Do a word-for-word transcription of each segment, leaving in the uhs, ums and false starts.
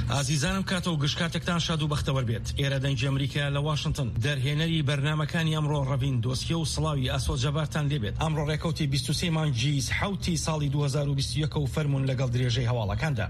ئازیزانم کاتەوە گشتکاتێکتان شاد و بەختەوەر بێت. ئێرە دەنگی ئەمریکا لە واشنگتن دەرهێنەری بەرنامەکانی ئەمڕۆ ڕەڤین دۆسیە و سڵاوی ئاسۆ جەبارتان لێبێت. ئەمڕۆ ڕێکەوتی بیست و سێ مانگی حوتی ساڵی دوو هەزار و بیست و یەک و فەرمونون لەگەڵ درێژەی هەواڵەکاندا.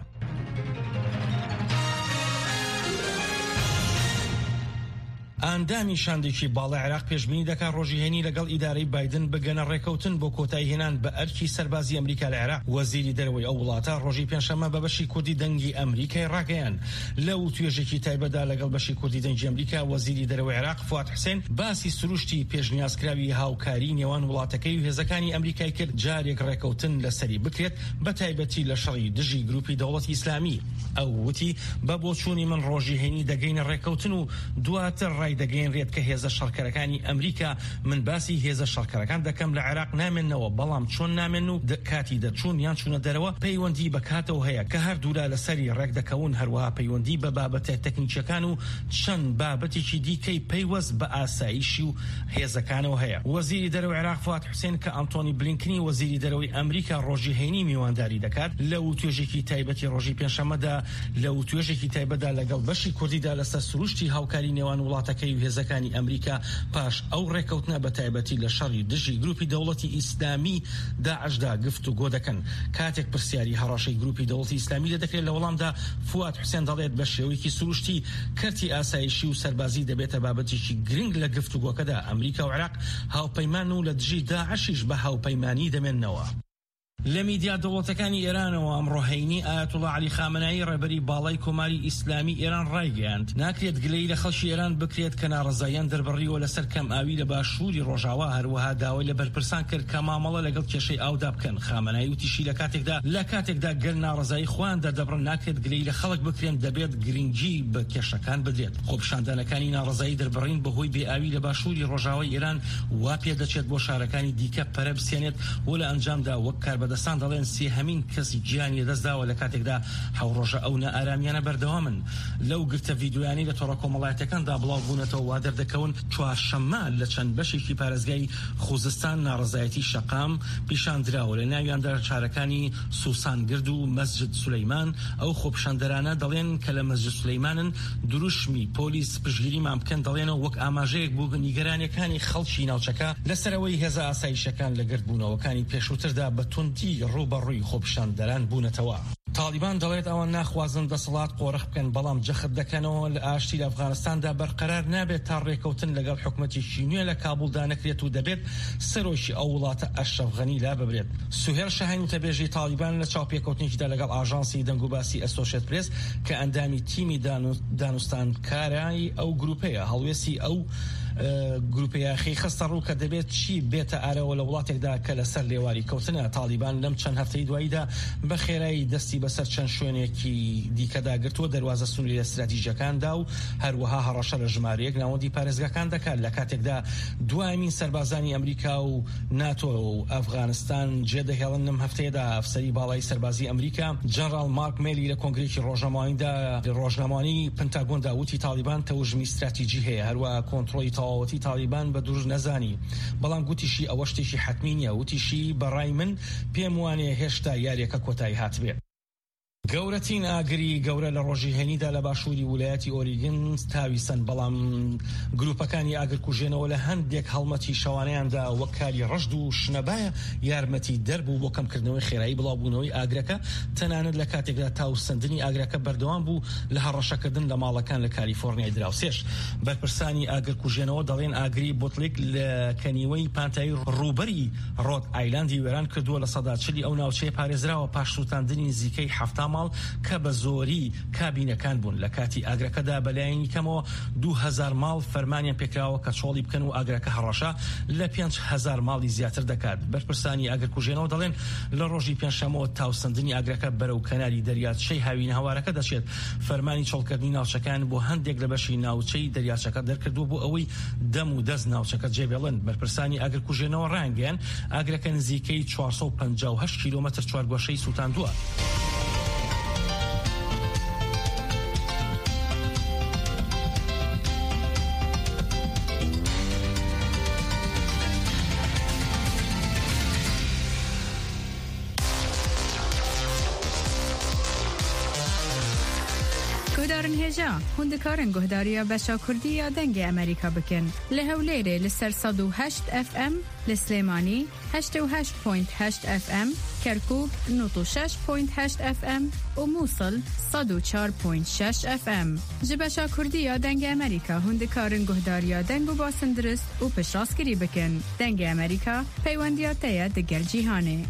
ئاندامی شاندێکی باڵای عێراق پێشبینی دەکات ڕۆژی هێنی لەگەڵ ئیدارەی بایدن بگەنە ڕێکەوتن بۆ کۆتایی هێنان بە ئەرکی سەربازی ئەمریکا لە عێراق. وەزیری دەرەوەی ئەو وڵاتە ڕۆژی پێنجشەممە بە بەشی کوردی دەنگی ئەمریکای ڕاگەیاند. لەو توێژێکی تایبەتدا لەگەڵ بەشی کوردی دەنگی ئەمریکا وەزیری دەرەوەی عێراق فواد حوسێن باسی سروشتی پێشنیازکراوی هاوکاری نێوان وڵاتەکەی و هێزەکانی ئەمریکای کرد جارێک ڕێکەوتن لەسەری بکرێت بە تایبەتی لە شەڕی دژی گروپی دەوڵەتی ئیسلامی. ئەو وتی بە بۆچوونی من ڕۆژی هێنی دەگەینە ڕێکەوتن و دواتر ڕای دەگەێنرێت کە هێزە شەڕکەرەکانی ئەمریکا من باسی هێزە شەڕکەرەکان دەکەم لە عێراق نامێنەوە بەڵام چۆن نامێن و کاتی دەچوون یان چوونە دەرەوە پەیوەندی بە کاتەوە هەیە کە هەردوولا لەسەری ڕێک دەکەون. هەروەها پەیوەندی بە بابەتە تەکنیکیەکان و چەند بابەتێکی دیکەی پەیوەست بە ئاسایشی و هێزەکانەوە هەیە. وەزیری دەرەوەی عێراق فواد حوسێن کە ئەنتۆنی بلینکنی وەزیری دەرەوەی ئەمریکا ڕۆژی هێنی میوانداری دەکات لەو توێژێکی تایبەتی ڕۆژی پێنجشەممەدا لەو توێژێکی تایبەتدا لەگەڵ بەشی کوردیدا لەسەر سروشتی هاوکاری نێوان وڵاتەکەی و هێزەکانی ئەمریکا پاش ئەو ڕێکەوتنە بە تایبەتی لە شەڕی دژی گروپی دەوڵەتی ئیسلامی داعشدا گفتوگۆ دەکەن. کاتێک پرسیاری هەڕاشەی گروپی دەوڵەتی ئیسلامی دەکرێت لە وەڵامدا فواد حوسێن دەڵێت بە شێوەیەکی سروشتی کەرتی ئاسایشی و سەربازی دەبێتە بابەتێکی گرنگ لە گفتوگۆکەدا. ئەمریکا و عێراق هاوپەیمان و لە دژی داعشیش بە هاوپەیمانی دەمێننەوە. لە میدیا دەوڵەتەکانی ئێرانەوە ئەمڕۆ هەینی ئایەتوڵا عەلی خامنەئی ڕێبەری باڵای کۆماری ئیسلامی ئێران ڕایگەیاند ناکرێت گلەی لە خەڵکی ئێران بکرێت کە ناڕەزاییان دەربڕیوە لەسەر کەم ئاوی لە باشووری ڕۆژاوا. هەروەها داوای لە بەرپرسان کرد کە مامەڵە لەگەڵ کێشەی ئاودا بکەن. خامنەئی وتیشی لە کاتێکدا لە کاتێکدا گەل ناڕەزایی خۆیان دەردەبڕن ناکرێت گلەی لە خەڵک بکرێن دەبێت گرنگی بە کێشەکان بدرێت. خۆپیشاندانەکانی ناڕەزایی دەربڕین بەهۆی بێئاوی لە باشووری ڕۆژاوای ئێران وا پێ دەچێت بۆ شارەکانی دیکە پەرە بسێنێت و لە ئەنجامدا وەک کاربەدەستان دەڵێن هەمین کەسی گیانی دەستداوە لە کاتێکدا حەوڕۆژە ئەو نەئارامیانە بەردەوامن. لەو گرتە ڤیدیۆیانی لە تۆڕە کۆمەڵایەتەکاندا بڵاو بوونەتەوە وا دەردەکەون چوارشەممە لە چەند بەشێکی پارێزگای خوزستان ناڕەزایەتی شەقام پیشاندراوە. لە ناویاندا شارەکانی سوسانگرد و مەسجد سولەیمان. ئەو خۆپیشاندەرانە دەڵێن کە لە مەسجد سولەیمانن دروشمی پۆلیس پشگیریمان بکەن دەڵێنەوە وەک ئاماژەیەک بوو نیگەرانیەکانی خەڵکی ناوچەکە لەسەرەوەی هێزە ئاسایشەکان لە گردبوونەوەکانی پێشووتردا بە توندی ڕوبەڕووی خۆپیشاندەران بوونەتەوە. تالیبان دەڵێت ئەوان ناخوازن دەسەڵات قۆرخ بکەن بەڵام جەخت دەکەنەوە لە ئاشتی لە ئەفغانستاندا بەرقەرار نابێت تا ڕێکەوتن لەگەڵ حکومەتێکی نوێ لە کابوڵدا نەکرێت و دەبێت سەرۆکی ئەو وڵاتە ئەشرەف غەنی لا ببرێت. سوهێر شاهین وتەبێژی تالیبان لە چاوپێکەوتنێکیدا لەگەڵ ئاژانسی دەنگ و باسی ئەسۆشێت پرێس کە ئەندامی تیمی دانوستانکارایی ئەو گروپەیە هەڵوێستی ئەو گروپیاخی خستە ڕوو کە دەبێت چی بێتە ئارەوە لە وڵاتێکدا کە لەسەر لێواری کەوتنە. تالیبان لەم چەند هەفتەی دواییدا بە خێرایی دەستی بەسەر چەند شوێنێکی دیکەدا گرتووە دەواازە سنووری استراتیژیەکاندا و هەروەها هەڕەشە لە ژمارەیەک ناوەندی پارێزگاکان دەکات لە کاتێکدا دوایمین سەربازانی ئەمریکا و ناتۆ و ئەفغانستان جێدەهێڵن لەم هەفتەیەدا. ئەفسەری باڵای سەربازی ئەمریکا جەنەڕاڵ مارک میلی لە کۆنگرێکی ڕۆژنامەوەییدا ڕۆژنامەوانی پنتاگۆندا وتی تالیبان تەوژمی استراتیژی هەیە هەروە کۆنتڕۆلی تەواوەتی تالیبان بە دوور نەزانی بەڵام گوتیشی ئەوە شتێکی حتمی نیە. وتیشی بەڕای من پێم وانێ هێشتا یاریەکە کۆتایی هاتبێت. گەورەترین ئاگری گەورە لە ڕۆژی هێنیدا لە باشووری ویلایەتی ئۆریگن تاویسن بەڵام گروپەکانی ئاگرکوژێنەوە لە هەندێک هەڵمەتی شەوانەیاندا وەک کاری ڕەشد و شنەبایە یارمەتی دەربوو بۆ کەمکردنەوەی خێرایی بڵاوبوونەوەی ئاگرەکە. تەنانەت لە کاتێکدا تاوسەندنی ئاگرەکە بەردەوام بوو لە هەڕەشەکردن لە ماڵەکان لە کالیفۆرنیای دراوسێش. بەرپرسانی ئاگرکوژێنەوە دەڵێن ئاگری بۆتلیک لە کەنیوەی پانتایی ڕووبەری ڕۆد ئایلاندی وێران کردووە لە سەدا چلی ئەو ناوچەیە پارێزراوە پاش سووتاندنی نزیکەی هەفتە ماڵ کە بە زۆری کابینەکان بوون. لە کاتی ئاگرەکەدا بەلایەنی کەمەوە دوو هەزار ماڵ فەرمانیان پێکراوە کە چۆڵی بکەن و ئاگرەکە هەڕەشە لە پێنج هەزار ماڵی زیاتر دەکات. بەرپرسانی ئاگرکوژێنەوە دەڵێن لە ڕۆژی پێنجشەممەوە تاوسەندنی ئاگرەکە بەرەو کەناری دەریاچەی هاوینە هەوارەکە دەچێت. فەرمانی چۆڵکردنی ناوچەکان بۆ هەندێک لە بەشی ناوچەی دەریاچەکە دەرکردووە بۆ ئەوەی دەم و دەست ناوچەکە جێبێڵن. بەرپرسانی ئاگرکوژێنەوە ڕانگەیان ئاگرەکە نزیکەی چوارسەد و پەنجا و هەشت کیلۆمەتر چوارگۆشەی سووتاندووە. جارن هجا هندکارن گهداریا بشا کردیا دنگ امریکا بکن لهولیره لسر صد و هشت اف ام لسلیمانی هشت و هشت پوینت هشت اف ام کرکوک نود و شش پوینت هشت اف ام و موصل صد و چهار پوینت شش اف ام جبشا کردیا دنگ امریکا هندکارن گهداریا دنگ و باسن درست و پشراسکری بکن دنگ امریکا پیوندیاتیا دگر جیهانه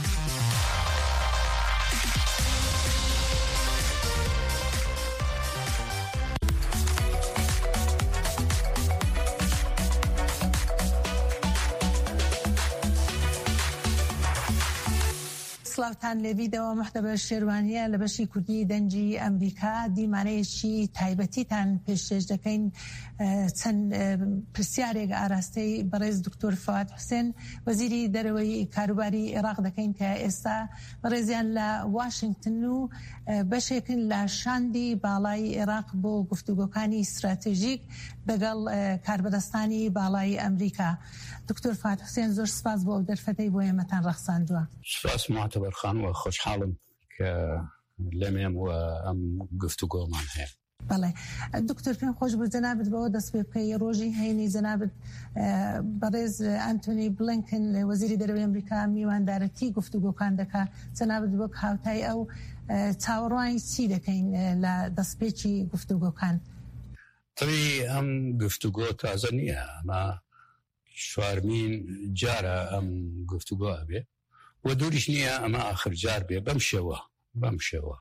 سلاوتان لویده و محتوى شیروانیه لبشی کردی دنجی امریکا دی معنیشی تایبتی تن پیشش دکین چند پرسیارێک ئاراستی بەڕێز دکتۆر فواد حوسێن وەزیری دەرەوەی کاروباری عێراق دەکەین کە ئێستا بەڕێزیان لە واشنگتن و بەشێکن لە شاندی باڵای عێراق بۆ گفتوگۆکانی استراتێژیک لەگەڵ کاربەدەستانی باڵای ئەمریکا. دکتۆر فواد حوسێن زۆر سپاس بۆ ئەو دەرفەتەی بۆ ئێمەتان ڕەخساندووە. سپاس معتبر خان و خۆشحاڵم کە لەمێم و ئەم گفتوگۆمان هەیە. بەڵێ دکتۆر پێم خۆش بوو جەنابەت بەوە دەست پێ بکەی ڕۆژی هەینی جەنابەت بەڕێز ئەنتۆنی بلینکن وەزیری دەرەوەی ئەمریکا میواندارەتی گفتوگۆکان دەکات جەنابەت وەک هاوتای ئەو چاوەڕوانی چی دەکەین لە دەستپێکی گفتوگۆکان؟ تەوی ئەم گفتوگۆ تازە نییە، ئەمە چوارمین جارە ئەم گفتوگۆ ئەبێ و دووریش نییە ئەمە ئاخر جار بێ بەم شێوە بەم شێوە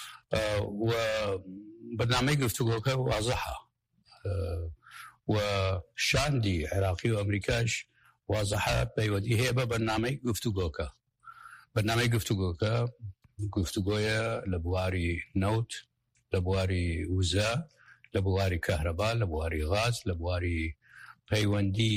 و برنامەی گفتوگۆکە وازەحە و شاندی عێراقی و ئەمریکاش وازەحە پەیوەندی هەیە بە بەرنامەی گفتوگۆکە. بەرنامەی گفتوگۆکە گفتوگۆیە لە بواری نەوت، لە بواری وزە، لە بواری کەهرەبا، لە بواری غاز، لە بواری پەیوەندی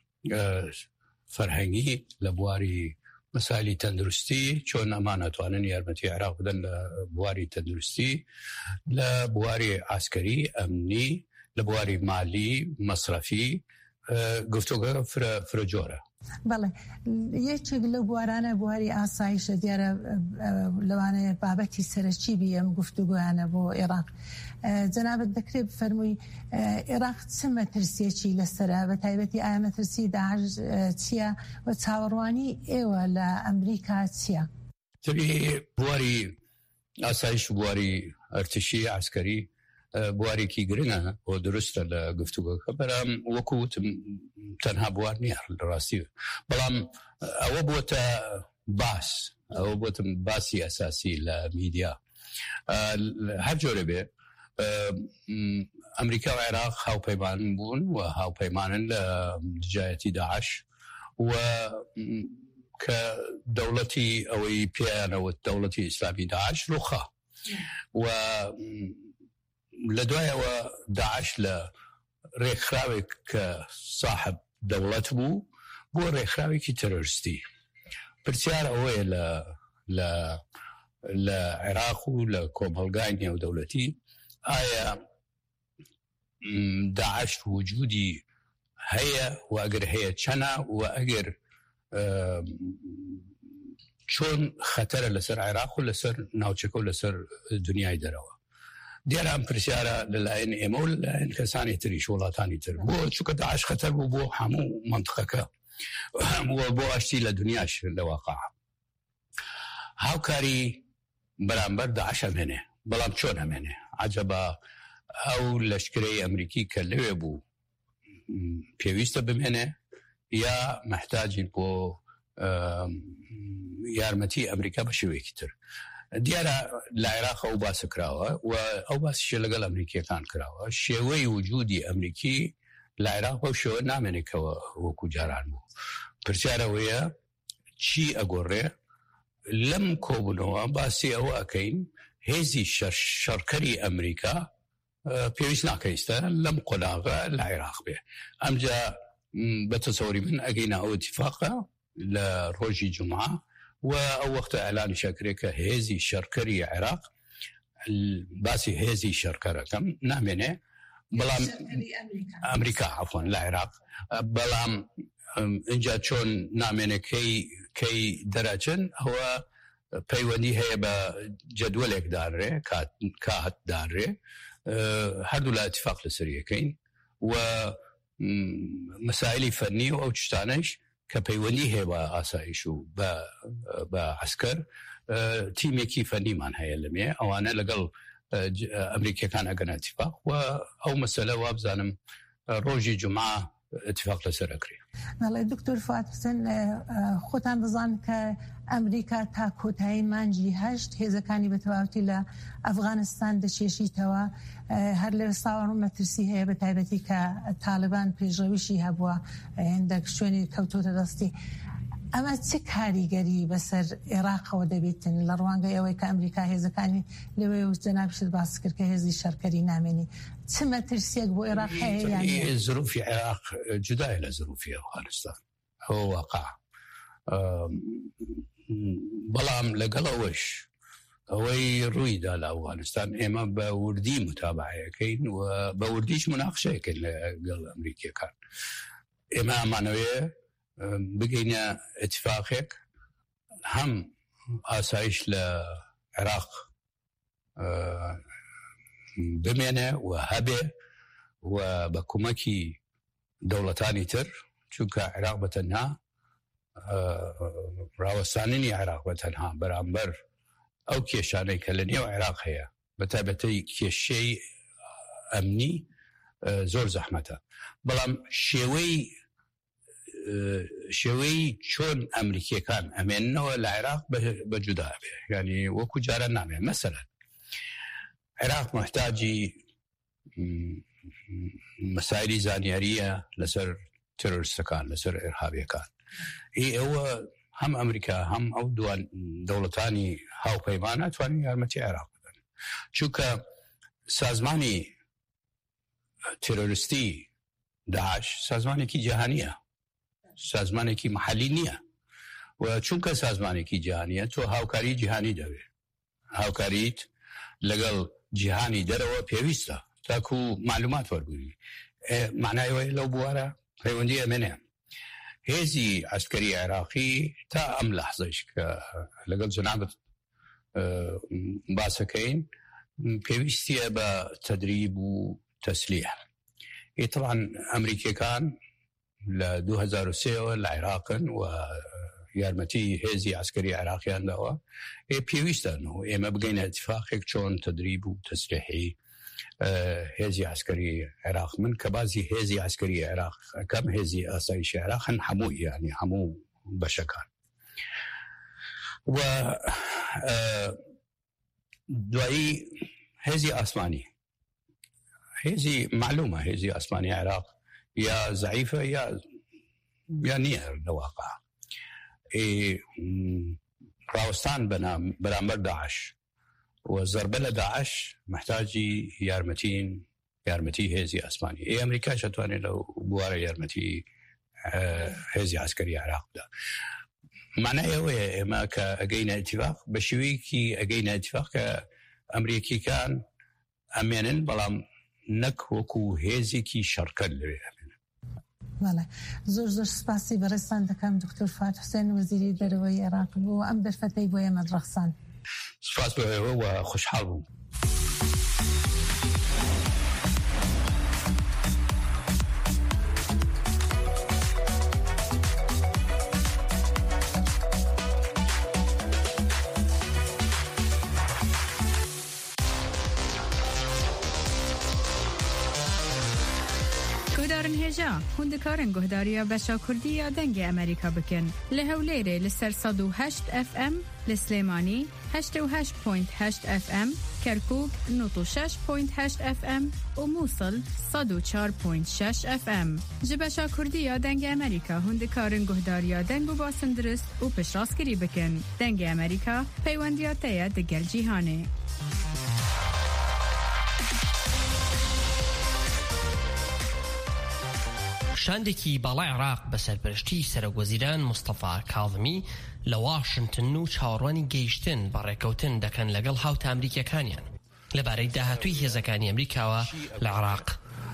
فەرهەنگی، لە بواری مەسائلی تەندروستی، چۆن ئەمان ئەتوانن یارمەتی عێراق بدەن لە بواری تەندروستی، لە بواری عسکەری ئەمنی، لە بواری مالی مەسرەفی، گفتوگۆ فرە جۆرە. بەڵێ یەکێک لەو بوارانە بواری ئاسایشە دیارە لەوانەیە بابەتی سەرەکی بی ئەم گفتوگۆیانە بۆ عێراق. جەنابەت دەکرێت بفەرمووی عێراق چ مەترسیەکی لەسەرە بە تایبەتی ئایا مەترسی داعش چییە و چاوەڕوانی ئێوە لە ئەمریکا چییە؟ تەبی بواری ئاسایش و بواری ئەرتشی عسکەری بوارێکی گرنگە بۆ دروستە لە گفتوگۆکە، بەرام وەکوتم تەنها بوار نییە ڕاستی، بەڵام ئەوە بۆتە باس، ئەوە بۆتم باسی ئەساسی لە میدیا هەر جۆرە بێ. ئەمریکا و عێراق هاوپەیمان بوون و هاوپەیمانن لە دژایەتی داعش و کە دەوڵەتی ئەوەی پێیانەوە دەوڵەتی ئیسلامی داعش ڕوخا و لە دوایەوە داعش لە ڕێکخراوێک کە صاحب دەوڵەت بوو بۆ ڕێکخراوێکی تەرۆریستی. پرسیار ئەوەیە لە لە لە عێراق و لە کۆمەڵگای نێودەوڵەتی ئایا داعش وجودی هەیە و ئەگەر هەیە چەنە و ئەگەر چۆن خەتەرە لەسەر عێراق و لەسەر ناوچەکە و لەسەر دنیای دەرەوە. دیارە ئەم پرسیارە لەلایەن ئێمە و لەلایەن کەسانی تریش وڵاتانی تر بۆ چونکە داعش خەتەر بوو بۆ هەموو مەنتقەکە بۆ ئاشتی لە دنیاش لە واقع. هاوکاری بەرامبەر داعش ئەمێنێ، بەڵام چۆن ئەمێنێ؟ عەجەبە ئەو لەشکرەی ئەمریکی کە لەوێ بوو پێویستە بمێنێ یا محتاجین بۆ یارمەتی ئەمریکا بە شێوەیەکی تر. دیارە لە عێراق ئەو باسە کراوە و ئەو باسیشە لەگەڵ ئەمریکیەکان کراوە. شێوەی وجودی ئەمریکی لە عێراق بەو شێوە نامێنێکەوە وەکو جاران بوو. پرسیارەوەیە چی ئەگۆڕێ؟ لەم کۆبوونەوە باسی ئەوە ئەکەین هێزی شەڕکەری ئەمریکا پێویست ناکەیستە لەم قۆناغە لە عێراق بێ. ئەمجا بە تەسەوری من ئەگەینە ئەو اتفاقە لە ڕۆژی جومعە و ئەو وەختە ئەلانی شەکرێکە هێزی شەڕکەری عێراق، باسی هێزی شەڕکەرەکەم نامێنێ، بەڵام ئەمریکا عەفوان لە عێراق، بەڵام اینجا چۆن نامێنەکەی کەی دەراچن ئەوە پەیوەندی هەیە بە جەدوەلێک داڕێ کات داڕێ هەردوو لە ئەتیفاق لەسەر یەکەین و مەسائلی فەرنی و ئەو شتانەش کە پەیوەندی هەیە بە ئاسایش و بە عەسکەر تیمێکی فەرنیمان هەیە لەمێ ئەوانە لەگەڵ ئەمریکیەکان ئەگەن ئەتیفاق و ئەو مەسەلە وابزانم ڕۆژی جومعە اتفاق لەسەر ئەکرێ. بەڵێ دکتۆر فواد حوسێن خۆتان دەزان کە ئەمریکا تا کۆتایی مانجی هەشت هێزەکانی بە تەواوەتی لە ئەفغانستان دەچێشیتەوە هەر لێرە ساوەڕوو مەترسی هەیە بە تایبەتی کە تاالبان پێشڕەویشی هەبووە هێندێک شوێنی کەوتۆتە دەستی. ئەمە چه کاریگەری بەسەر عێراقەوە دەبێتن لە ڕوانگەی ئەوەی کە ئەمریکا هێزەکانی لەوێ و جەنابشت باس کرد کە هێزی شەرکەری نامێنی چ مەترسیەک بۆ عێراق هەیە یانی ظروفی عێراق جودایە لە ظروفی ئەفغانستان ئەوە واقع بەڵام لەگەڵەوەش ئەوەی ڕوویدا لە ئەفغانستان ئێمە بە وردی متابعەکەین و بە وردیش مناقشەیەکەین لەگەڵ ئەمریکیەکان ئێمە ئەمانەوەیە بگەینە ئەتیفاقێک هەم ئاسایش لە عێراق بمێنێ و هەبێ و بە کۆمەکی دەوڵەتانی تر چونکە عێراق بەتەنها ڕاوەستاننی عێراق بەتەنها بەرامبەر ئەو کێشانەی کە لە نێو عێراق هەیە بە تایبەتی کێشەی ئەمنی زۆر زەحمەتە بەڵام شێوەی شێوەی چۆن ئەمریکیەکان ئەمێننەوە لە عێراق بەجودا بێ یعنی وەکو جارە نامێن مەسەلەن عێراق محتاجی مەسایلی زانیاریە لەسەر تێرۆریستەکان لەسەر ئێرهابیەکان ئی ئەوە هەم ئەمریکا هەم ئەو دوان دەوڵەتانی هاوپەیمانە توانین یارمەتی عێراق بدەن چونکە سازمانی تێرۆریستی داعش سازمانێکی جیهانیە سازمانێکی محلی نییە و چونکە سازمانێکی جیهانیە تۆ هاوکاری جیهانی دەوێت هاوکاریت لەگەڵ جیهانی دەرەوە پێویستە تاکو معلومات وەرگری معنایەوەی لەو بوارە پەیوەندی ئەمێنێ هێزی عەسکەری عێراقی تا ئەم لەحزەش کە لەگەڵ جەنابەت باسەکەین پێویستیە بە تەدریب و تەسلیح طبعا ئەمریکیەکان لە دوو هەزار و سێەوە لە عێراقن و یارمەتی هێزی عەسکەری عێراقیان داوە پێویستە و ئێمە بگەینە ئەتیفاقێک چۆن تەدریب و تەسلیحی هێزی عەسکەری عێراق من کە بازی هێزی عەسکەری عێراق کەم هێزی ئاسایشی عێراقن هەموو یعنی هەموو بەشەکان و دوایی هێزی ئاسمانی هێزی معلومە هێزی ئاسمانی عێراق یا ضعیفە یا یا نییە لەواقع ڕاوەستان بەرامبەر داعش و زەربە لە داعش محتاجی یارمەتین یارمەتی هێزی ئاسمانی ئێ ئەمریکا شەتوانێت لەو بوارە یارمەتی هێزی عەسکەری عێراق بدات معنای ئەوەیە ئێمە کە ئەگەینە ئەتیفاق بە شێوەیەکی ئەگەینە ئەتیفاق کە ئەمریکیەکان ئەمێنن بەڵام نەک وەکو هێزێکی شەڕکەر لەوێ ئەمێنن. بەڵێ زۆر زۆر سپاسی بەڕێستان دەکەم دکتۆر فواد حوسێن وەزیری دەرەوەی عێراق بوو ئەم دەرفەتەی بۆ ئێمە ڕەخسان. سپاس بۆ ئێوە و خۆشحاڵ بووم. هوندکارن گهداریا بشا کردی یا دنگ امریکا بکن لهولیره لسر صد و هشت اف ام لسلیمانی هشت و هشت پوینت هشت اف ام کرکوک نوت و شش پوینت هشت اف ام و موصل صد و چار پوینت شش اف ام جبشا کردی یا دنگ امریکا هوندکارن گهداریا دنگ و باسندرست و پشراسکری بکن دنگ امریکا پیوندیاتیا دگل جیهانه شاندێکی باڵای عێراق بە سەرپەرشتی سەرۆکوەزیران مستەفا کاڵمی لە واشنتن و چاوەڕوانی گەیشتن بە ڕێکەوتن دەکەن لەگەڵ هاوتە ئەمریکیەکانیان لەبارەی داهاتووی هێزەکانی ئەمریکاوە لە عێراق.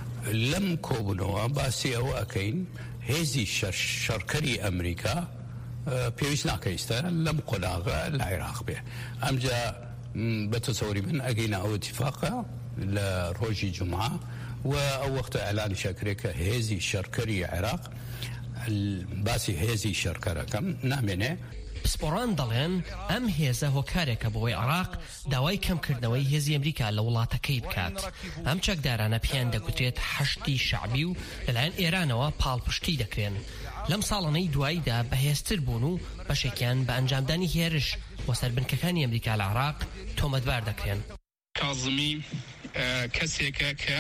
لەم کۆبوونەوە باسی ئەوە ئەکەین هێزی شەڕکەری ئەمریکا پێویست ناکەیستە لەم قۆناغە لە عێراق بێ ئەمجا بە تەسەوری من ئەگەینە ئەو اتفاقە لە ڕۆژی جومعە و ئەو وەختە ئەلانی شەکرێکە هێزی شەرکەری عێراق باسی هێزی شەرکەرەکەم نامێنێ پسپۆڕان دەڵێن ئەم هێزە هۆکارێکە بۆی عێراق داوای کەمکردنەوەی هێزی ئەمریکا لە وڵاتەکەی بکات ئەم چەکدارانە پیان دەگوترێت حەشتی شەعبی و لەلایەن ئێرانەوە پاڵپشتی دەکرێن لەم ساڵانەی دواییدا بەهێزتر بوون و بەشێکیان بە ئەنجامدانی هێرش بۆ سەربنکەکانی ئەمریکا لە عێراق تۆمەتبار دەکرێن کاظمی کەسێکە کە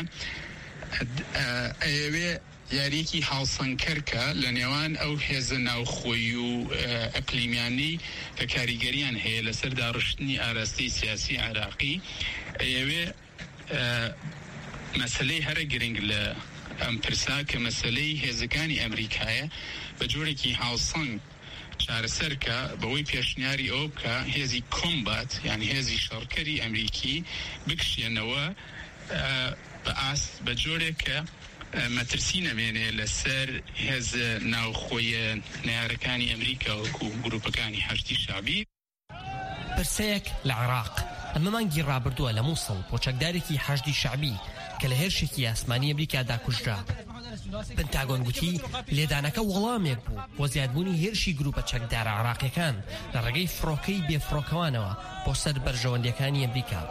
ئەوێ یاریەکی هاوسەنگکەرکە لە نێوان ئەو هێزە ناوخۆیی و ئەقلیمیانی کە کاریگەریان هەیە لەسەر داڕشتنی ئاراستەی سیاسی عێراقی ئەوێ مەسەلەی هەرە گرنگ لە ئەم پرسا کە مەسەلەی هێزەکانی ئەمریکایە بە جۆرێکی هاوسەنگ چارەسەرکە بەوەی پێشنیاری ئەو بکە هێزی کۆمبات یعنی هێزی شەڕکەری ئەمریکی بکشێنەوە بە ئاست بە جۆرێکە مەترسی نەبێنێ لەسەر هێز ناوخۆیە نارەکانی ئەمریکا وەکو گروپەکانی هەشتی شعبی. پرسەیەک لە عێراق ئەمە مانگی ڕابردووە لە مووسڵ بۆ چەکدارێکی هەشتی شعبی کە لە هێرشێکی ئاسمانی ئەمریکادا کوژرا. پنتاگۆن گوتی لێدانەکە وەڵامێک بوو بۆ زیادبوونی هێرشی گروپە چەکدارە عێراقیەکان لە ڕێگەی فڕۆکەی بێفڕۆکەوانەوە بۆ سەر بەرژەوەندەکانی ئەمریکا.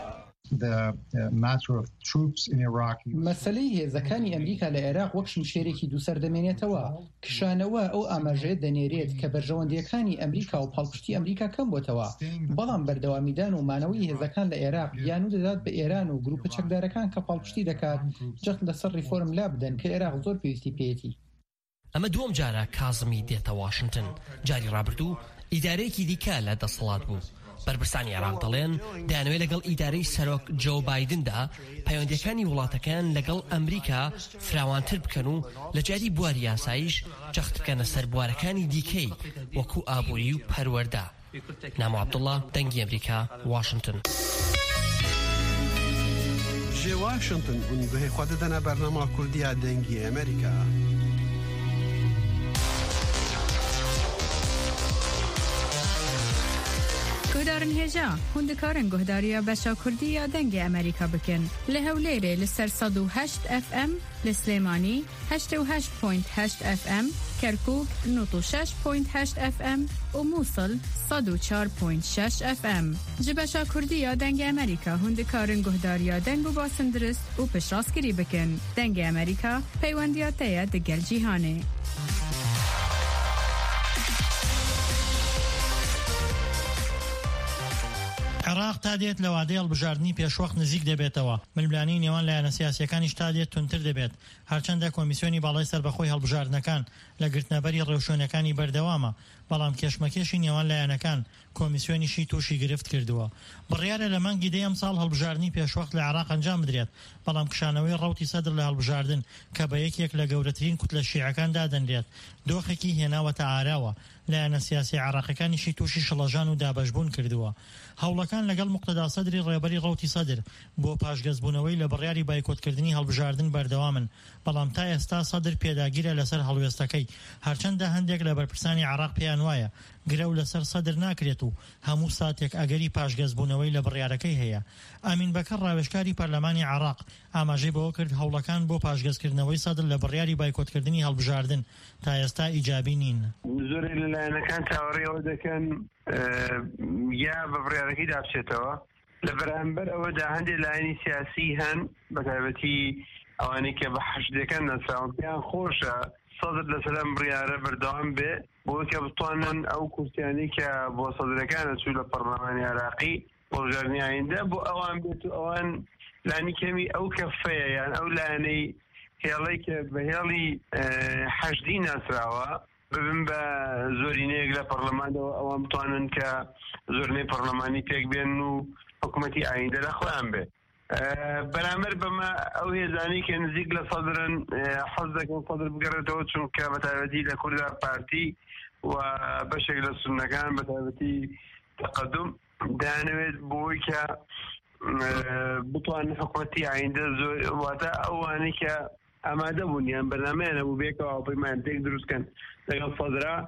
مەسەلەی هێزەکانی ئەمریکا لە عێراق وەک شمشێرێکی دووسەر دەمێنێتەوە کشانەوە ئەو ئاماژەیە دەنێرێت کە بەرژەوەندیەکانی ئەمریکا و پاڵپشتی ئەمریکا کەم بۆتەوە بەڵام بەردەوامیدان و مانەوەی هێزەکان لە عێراق یانوو دەدات بە ئێران و گروپە چەکدارەکان کە پاڵپشتی دەکات جەخت لەسەر ریفۆرم لا بدەن کە عێراق زۆر پێویستی پێیەتی. ئەمە دووەم جارە کازمی دێتە واشنگتن. جاری ڕابردوو ئیدارەیەکی دیکە لە دەسەڵات بوو. بەرپرسانی عێراق دەڵێن دەیانەوێت لەگەڵ ئیدارەی سەرۆک جۆ بایدندا پەیوەندیەکانی وڵاتەکان لەگەڵ ئەمریکا فراوانتر بکەن و لە جاری بواری یاساییش جەخت بکەنە سەر بوارەکانی دیکەی وەکو ئابووری و پەروەردە. نامۆ عەبدوڵڵا دەنگی ئەمریکا واشنگتن. جێ واشنگتن بوونی بەهێ خوا دەدەنا بەرنامە کوردیە دەنگی ئەمریکا. گۆدارن هێژا هوندکارن گۆداریە بەشا کوردیە دەنگی ئەمریکا بکەن لە هەولێرێ لەسەر سەد و هەشت ئەف ئەم لە سلێمانی هەشتە و هەشت پۆینت هەشت ئەف ئەم کەرکووک نۆت و شەش پۆینت هەشت ئەف ئەم و مووسڵ سەد و چوار پۆینت شەش ئەف ئەم. ji بەشا کوردیە دەنگی ئەمریکا هوندکارن گۆداریە دەنگ و باسن درست و پشتڕاستکردی بکەن. دەنگی ئەمریکا پەیوەندیاتەیە دەگەل جیهانێ. عێراق تا دێت لە وادەی هەڵبژاردننی پێشوەخت نزیک دەبێتەوە ململانی نێوان لایەنە سیاسیەکانیش تا دێت تونتر دەبێت هەرچەندە کۆمیسیۆنی باڵای سەربەخۆی هەڵبژاردنەکان لە گرتنەبەری ڕێوشوێنەکانی بەردەوامە بەڵام کێشمەکێشی نێوان لایەنەکان کۆمیسیۆنیشی تووشی گرفت کردووە. بڕیارە لە مانگی دەی ئەم ساڵ هەڵبژاردننی پێشوەخت لە عێراق ئەنجام بدرێت بەڵام کشانەوەی ڕەوتی سەدر لە هەڵبژاردن کە بە یەکێک لە گەورەترین کوتلە شیعەکان دادەنرێت دۆخێکی هێناوەتە ئاراوە لایەنە سیاسی عێراقیەکانیشی تووشی شڵەژان و دابەشبوون کردووە. هەوڵەکان لەگەڵ موقتەدا سەدری ڕێبەری ڕەوتی سەدر بۆ پاشگەزبوونەوەی لە بڕیاری بایکۆتکردنی هەڵبژاردن بەردەوامن بەڵام تا ئێستا سەدر پێداگیرە لەسەر هەڵوێستەکەی هەرچەندە هەندێک لە بەرپرسانی عێراق پێیان وایە گرە و لەسەر سەدر ناکرێت و هەموو ساتێک ئەگەری پاشگەزبوونەوەی لە بڕیارەکەی هەیە. ئامین بەکەر ڕاوێژکاری پەرلەمانی عێراق ئاماژەی بەوە کرد هەوڵەکان بۆ پاشگەزکردنەوەی سەدر لە بڕیاری بایکۆتکردنی هەڵبژاردن تا ئێستا ئیجابی نین. زۆری لەلایەنەکان چاوەڕێەوە دەکەن یا بە بڕیارەکەی دابچێتەوە لە بەرامبەر ئەوەدا هەندێک لایەنی سیاسی هەن بە تایبەتی ئەوانەی کە بە حەشدەکان نەسراون پێیان خۆشە سەدر لەسەر ئەم بڕیارە بەردەوام بێ بۆ کە بتوانن ئەو کورسیانی کە بۆ سەدرەکانە چوو لە پەرلەمانی عێراقی بۆ بژاردننی ئایندە بۆ ئەوان بێت و ئەوان لانی کەمی ئەو کەفەیە یان ئەو لایەنەی هێڵەی کە بە هێڵی حەشدی ناسراوە ببن بە زۆرینەیەک لە پەرلەمانەوە ئەوان بتوانن کە زۆرینەی پەرلەمانی پێک بێن و حکوومەتی ئایندە لە خۆیان بێ. بەرامبەر بەمە ئەو هێزانی کە نزیک لە سەدرن حەز دەکەن سەدر بگەڕێتەوە چونکە بە تایبەتی لە کوردا پارتی و بەشێک لە سوننەکان بە تایبەتی تەقەدوم دەیانەوێت بۆی کە بتوانن حکوومەتی ئایندە زۆر واتە ئەوانەی کە ئامادە بوون یان بەرنامەیانە بوو بێکەوە هاوپەیمانیان تێک دروستکەن لەگەڵ سەدرا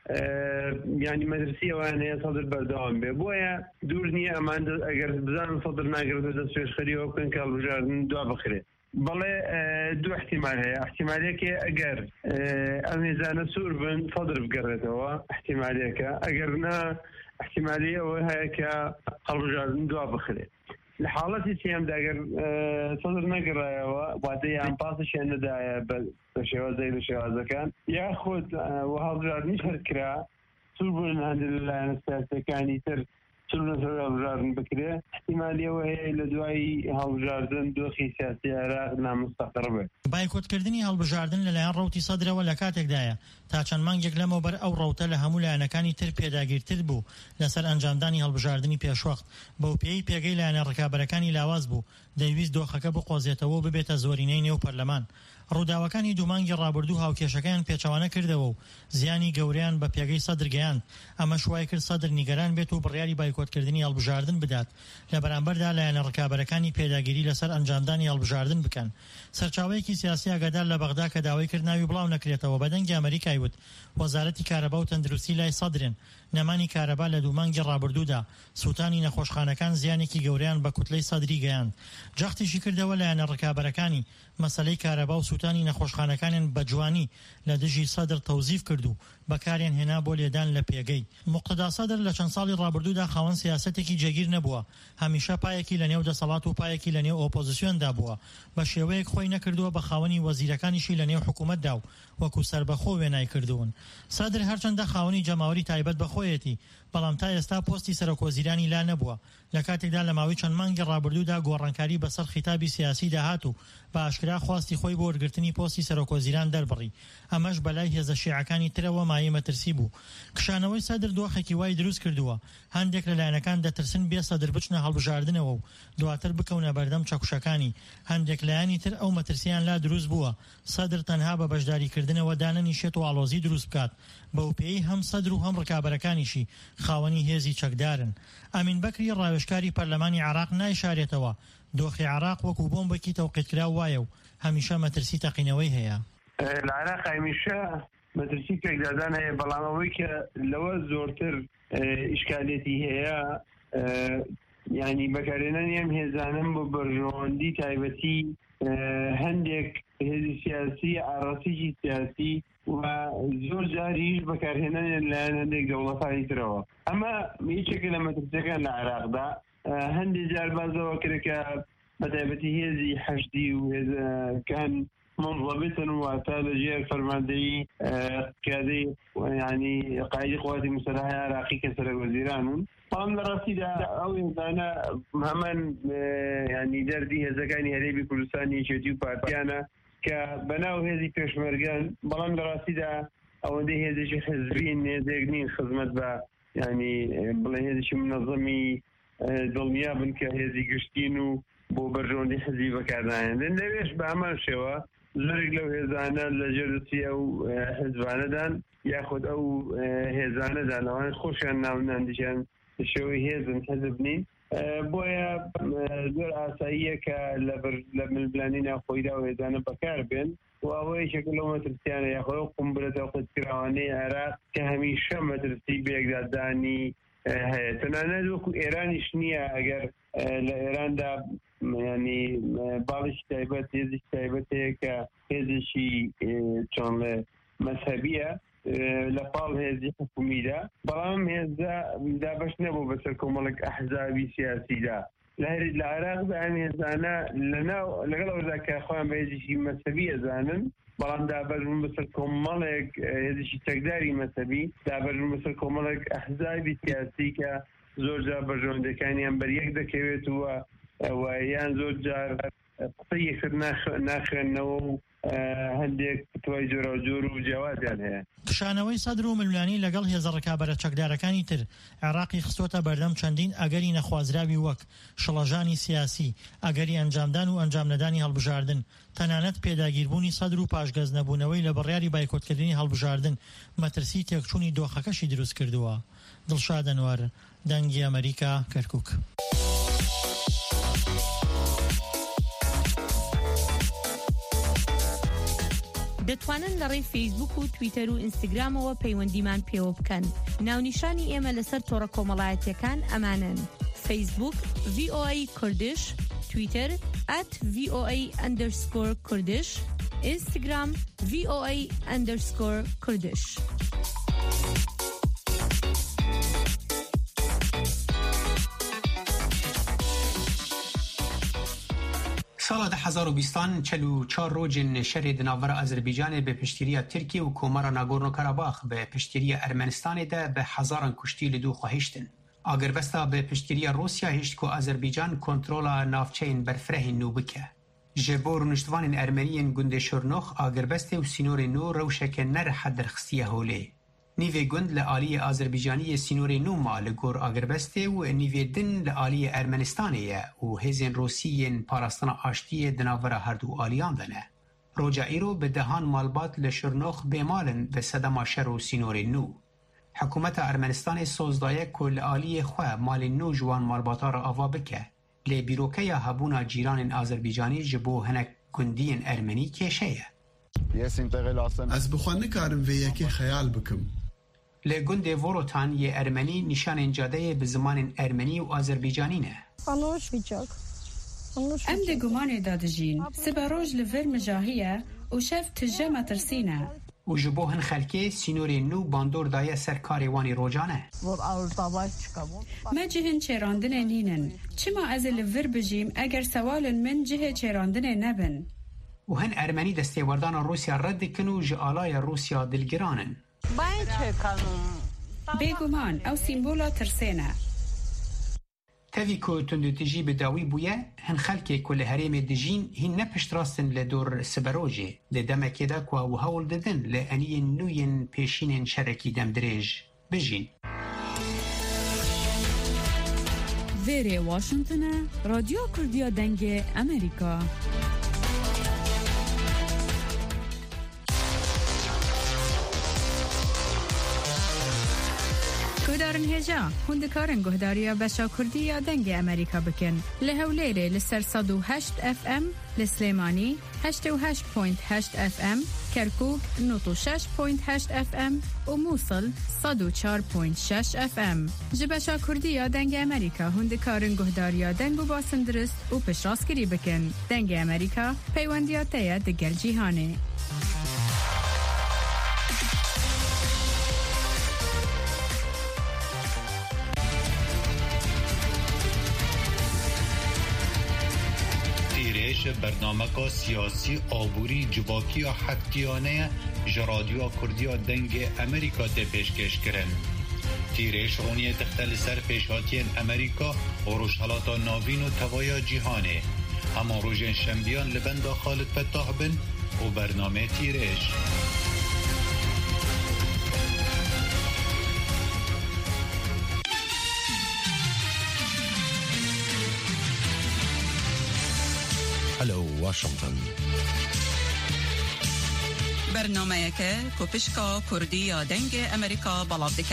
ینی مەدرسی ئەوان هەیە سەدر بەردەوام بێ بۆیە دوور نییە ئەمان ئەگەر بزانن سەدر ناگرێتە دەست پێشخەریەوە بکەن کە هەڵبژاردن دوا بخرێت بەڵێ دوو احتیمال هەیە احتیمالێکێ ئەگەر ئەم هێزانە سوور بن سەدر بگەڕێتەوە احتیمالێکە ئەگەر نا احتیمالی ئەوە هەیە کە هەڵبژاردن دوا بخرێت لە حاڵەتی سێمدا ئەگەر سەدر نەگەڕایەوە واتە یان پاسیشیان نەدایە بە شێوازەی لە شێوازەکان یاخود هەڵبژاردنیش هەرکرا سوور بوون هەندێک لەلایەنە سیاسیەکانی تر سوور لەسەر هەڵبژاردن بکرێ احتیمالی ئەوە هەیە لە دوای هەڵبژاردن دۆخی سیاسی عێراق نامستەقر بێت. بایکۆتکردنی هەڵبژاردن لەلایەن ڕەوتی سەدرەوە لە کاتێکدایە تا چەند مانگێک لەمەوبەر ئەو ڕەوتە لە هەموو لایەنەکانی تر پێداگیرتر بوو لەسەر ئەنجامدانی هەڵبژاردننی پێشوەخت بەو پێی پێگەی لایەنە ڕکابەرەکانی لاواز بوو دەیویست دۆخەکە بقۆزێتەوە ببێتە زۆرینەی نێو پەرلەمان. ڕووداوەکانی دوومانگی ڕابردوو هاوکێشەکەیان پێچەوانە کردەوە و زیانی گەوریان بە پێگەی سەدر گەیاند ئەمە شوای کرد سەدر نیگەران بێت و بڕیاری بایکۆتکردنی هەڵبژاردن بدات لە بەرامبەردا لایەنە ڕکابەرەکانی پێداگیری لەسەر ئەنجامدانی هەڵبژاردن بکەن. سەرچاوەیەکی سیاسی ئاگادار لە بەغدا کە داوای کرد ناوی بڵاو نەکرێتەوە بەدەنگی ئەمریکای وت وەزارەتی کارەبا و تەندروستی لای سەدرن نەمانی کارەبا لە دوومانگی ڕابردوودا سووتانی نەخۆشخانەکان زیانێکی گەوریان بە کوتلەی سەدری گەیاند. جەختیشی کردەوە لایەنە ڕکابەرەکانی مەسەلەی کارەبا و سووتانی نەخۆشخانەکانیان بە جوانی لە دژی سەدر تەوزیف کرد و بەکاریان هێنا بۆ لێدان لە پێگەی. موقتدا سەدر لە چەند ساڵی ڕابردوودا خاوەن سیاسەتێکی جێگیر نەبووە هەمیشە پایەکی لە نێو دەسەڵات و پایەکی لە نێو ئۆپۆزیسیۆندا بووە بە شێوەیەک خۆی نەکردووە بە خاوەنی وەزیرەکانیشی لە نێو حکوومەتدا و وەکو سەربەخۆ وێنای کردوون. سەدر هەرچەندە خاوەنی جەماوەری تایبەت بەخۆیەتی بەڵام تا ئێستا پۆستی سەرۆکوەزیرانی لا نەبووە لە کاتێکدا لە ماوەی چەند مانگی ڕابردوودا گۆڕانکاری بەسەر خیتابی سیاسی داهات و بە ئاشکرا خواستی خۆی بۆ وەرگرتنی پۆستی سەرۆکوەزیران دەربڕی ئەمەش بەلای هێزە شیعەکانی ترەوە مایە مەترسی بوو. کشانەوەی سەدر دۆخێکی وای دروست کردووە هەندێک لەلایەنەکان دەترسن بێ سەدر بچنە هەڵبژاردنەوە و دواتر بکەونە بەردەم چەکوشەکانی هەندێک لایەنی تر ئەو مەترسیان لا دروست بووە سەدر تەنها بە بەشداریکردنەوە دانەنیشێت و ئاڵۆزی دروست بکات بەو پێی هەم سەدر و هەم ڕکابەرەکانیشی خاوەنی هێزی چەکدارن. ئەمین بەکری ڕاوێژکاری پەرلەمانی عێراق نایشارێتەوە دۆخی عێراق وەکو بۆمبێکی تەوقیتکرا وایە و هەمیشە مەترسی تەقینەوەی هەیە. لە عێراق هەمیشە مەترسی تێکدادان هەیە بەڵام ئەوەی کە لەوە زۆرتر ئیشکالێتی هەیە ینی بەکارهێنانی ئەم هێزانم بۆ بەرژەوەندی تایبەتی هەندێک هێزی سیاسی ئاڕاستیی سیاسی و زۆر جاریش بەکارهێنانی لایەن هەندێک دەوڵەتانی ترەوە ئەمە هیچێکە لە مەترسیەکان لە عێراقدا هەندێک جار بازەوە کردکە بەتایبەتی هێزی حەشدی و هێزەکان منضبطن واتە لەژێر فەرماندەیی قیادەی ینی قایدی قوواتی مسلحە عێراقی کە سەرۆکوەزیرانن بەڵام لە ڕاستیدا ئەو هێزانە هەمان ینی دەردی هێزەکانی هەرێمی کوردستانی یەکێتی و پارتیانە کە بەناو هێزی پێشمەرگەن بەڵام لە ڕاستیدا ئەوەندەی هێزێکی حزبین هێزێک نین خزمەت بە ینی بڵێ هێزێکی منەظەمی دڵنیا بن کە هێزی گشتین و بۆ بەرژەوەندی حزبی بەکاردانێن لەوێش بە هەمان شێوە زۆرێک لەو هێزانە لە ژێردەچی ئەو حزبانەدان یاخود ئەو هێزانەدان ئەوان خۆشیان ناوناندیشیان شێوەی هێزن حزب نین بۆیە زۆر ئاساییە کە لە ملبلانی ناوخۆیدا و هێزانە بەکار بێن و ئەوە یەکێکە لەو مەترسیانە یاخۆی قومبرە تەوقیتکراوانەی عێراق کە هەمیشە مەترسی بێگدادانی هەیە تەنانەت وەکو ئێرانیش نییە ئەگەر لە ئێراندا ینی باڵێکی تایبەت هێزی تایبەت هەیە کە هێزێکی چۆن مەذهەبیە لە پاڵ هێزی حکومیدا بەڵام هێزدا دابەش نەبوو بەسەر کۆمەڵێک ئەحزابی سیاسیدا لە عێراقدا ئەم هێزانە لەگەڵ ئەوەدا کە خۆیان بە هێزێکی مەذهەبی ئەزانن بەڵام دابەربوون بەسەر کۆمەڵێک هێزێکی چەکداری مەذهەبی دابەربوون بەسەر کۆمەڵێک ئەحزابی سیاسی کە زۆر جار بەرژەوەندەکانیان بەریەک دەکەوێت وە ویان زۆر جار قسەی یەکتر ناخوێننەوە و هەندێک فتوای جۆرە و جۆر و جیاوازیان هەیە. کشانەوەی سەدر و ملوانی لەگەڵ هێزە ڕکابەرە چەکدارەکانی تر عێراقی خستۆتە بەردەم چەندین ئەگەری نەخوازراوی وەک شڵەژانی سیاسی ئەگەری ئەنجامدان و ئەنجامنەدانی هەڵبژاردن تەنانەت پێداگیربوونی سەدر و پاشگەز نەبوونەوەی لە بڕیاری بایکۆتکردنی هەڵبژاردن مەترسی تێکچوونی دۆخەکەشی دروست کردووە. دڵشاد ئەنوار دەنگی ئەمریکا کەرکووک. دەتوانن لە ڕێی فەیسبوک و تویتەر و ئینستاگرامەوە پەیوەندیمان پێوە بکەن. ناونیشانی ئێمە لەسەر تۆڕە کۆمەڵایەتیەکان ئەمانن: فەیسبوک ڤی ئۆ ئەی کوردش، تویتر ئەت ڤی ئۆ ئەی ئەندەرسکۆر کوردش، ئینستاگرام ڤی ئۆ ئەی ئەندەرسکۆر کوردش. ساڵە ده هەزار و بیستان چەل و چوار ڕۆژێن شەرێ دناڤەرە ئەزەربیجانê بە پشتیریya Tirkiye û Komara Nagorno-Karabakh bê piştiriya Ermenistanê de bi hezaran kuştî li dû xwe hêştin. Agirvesta bi piştiriya Rûsya hêşt ku Azerbaycan kontrola navçeyên berfirehên nû bike. Ji bo rûniştvanên Ermeniyên gundê Şornox, agirvestê û sînorê nû rewşeke nerehe derxistiye holê. Nîvê gund li aliyê Azerbaycaniyê sînorê nû ma li gor agirvestê û nîvê din li aliyê Ermenistanê ye û hêzên Rûsî yên parastina aştiyê di navbera her du aliyan de ne. Roca îro bi dehan malbat li Şirnox bêmalin bi sedema şer û sînorê nû. Hikûmeta Ermenistanê soz daye ku li aliyê xwe malên nû ji wan malbata re ava bike. Lê bîrokeya hebûna cîranên Azerbaycanî ji bo hinek gundiyên Ermenî kêşe ye. Ez bi xwe nikarim vê yekê xeyal bikim. Li gundê Vorotan yê Ermenî nîşanên cadeyê bi zimanên Ermenî û Azerbaycanî ne. Em di gumanê de dijîn. Sibe roj li vir mijahiye û şev tije metirsîne. û ji bo hin xelkê sînorên nû bandor daye ser karê wanî rojan e. Me cihên çêrandinê nînin. Çima ez ê li vir bijîm eger sewalên min cihê çêrandinê nebin? û hin Ermenî destêwerdana Rûsya red dikin û ji alaya Rûsya dilgiranin. Bêguman ew sîmbola tirsê ne. Tevî ku tundutijî bi dawî bûye, hin xelkê ku li herêmê dijîn hîn nepiştrastin li dor siberojê. Li demekê de ku ew hewl didin li eniyên nû yên pêşînên şerekî demdirêj bijîn. Vêrê Washington'a Radyo Kurdiya Dengê Amerîka. Guhdarên hêja hûn dikarin guhdariya beşa Kurdî ya dengê Amerîka bikin. Li Hewlêrê li ser sed û heşt F M, li Slêmanî heşt û heşt point heşt F M, Kerkûk nod û şeş point heşt F M û Musil sed û çar point şeş F M. Ji beşa Kurdî ya dengê Amerîka hûn dikarin guhdariya deng û basindiriст û piştrast bikin. Dengê Amerîka peywendiya te ye di gel cîhanê. برنامه سیاسی آبوری جواکی یا حکیانه جرادیو کردیا دنگ امریکا ده پیشکش کرن. تیرش رونی تختل سر پیشهاتین امریکا و روشحالاتا ناوین و توایا جیهانه. اما روژن شنبیان لبند خالد فتاح بن و برنامه تیرش. هلو واشنطن برنامه که کوپشکا کردی یا دنگ امریکا بلاب دکه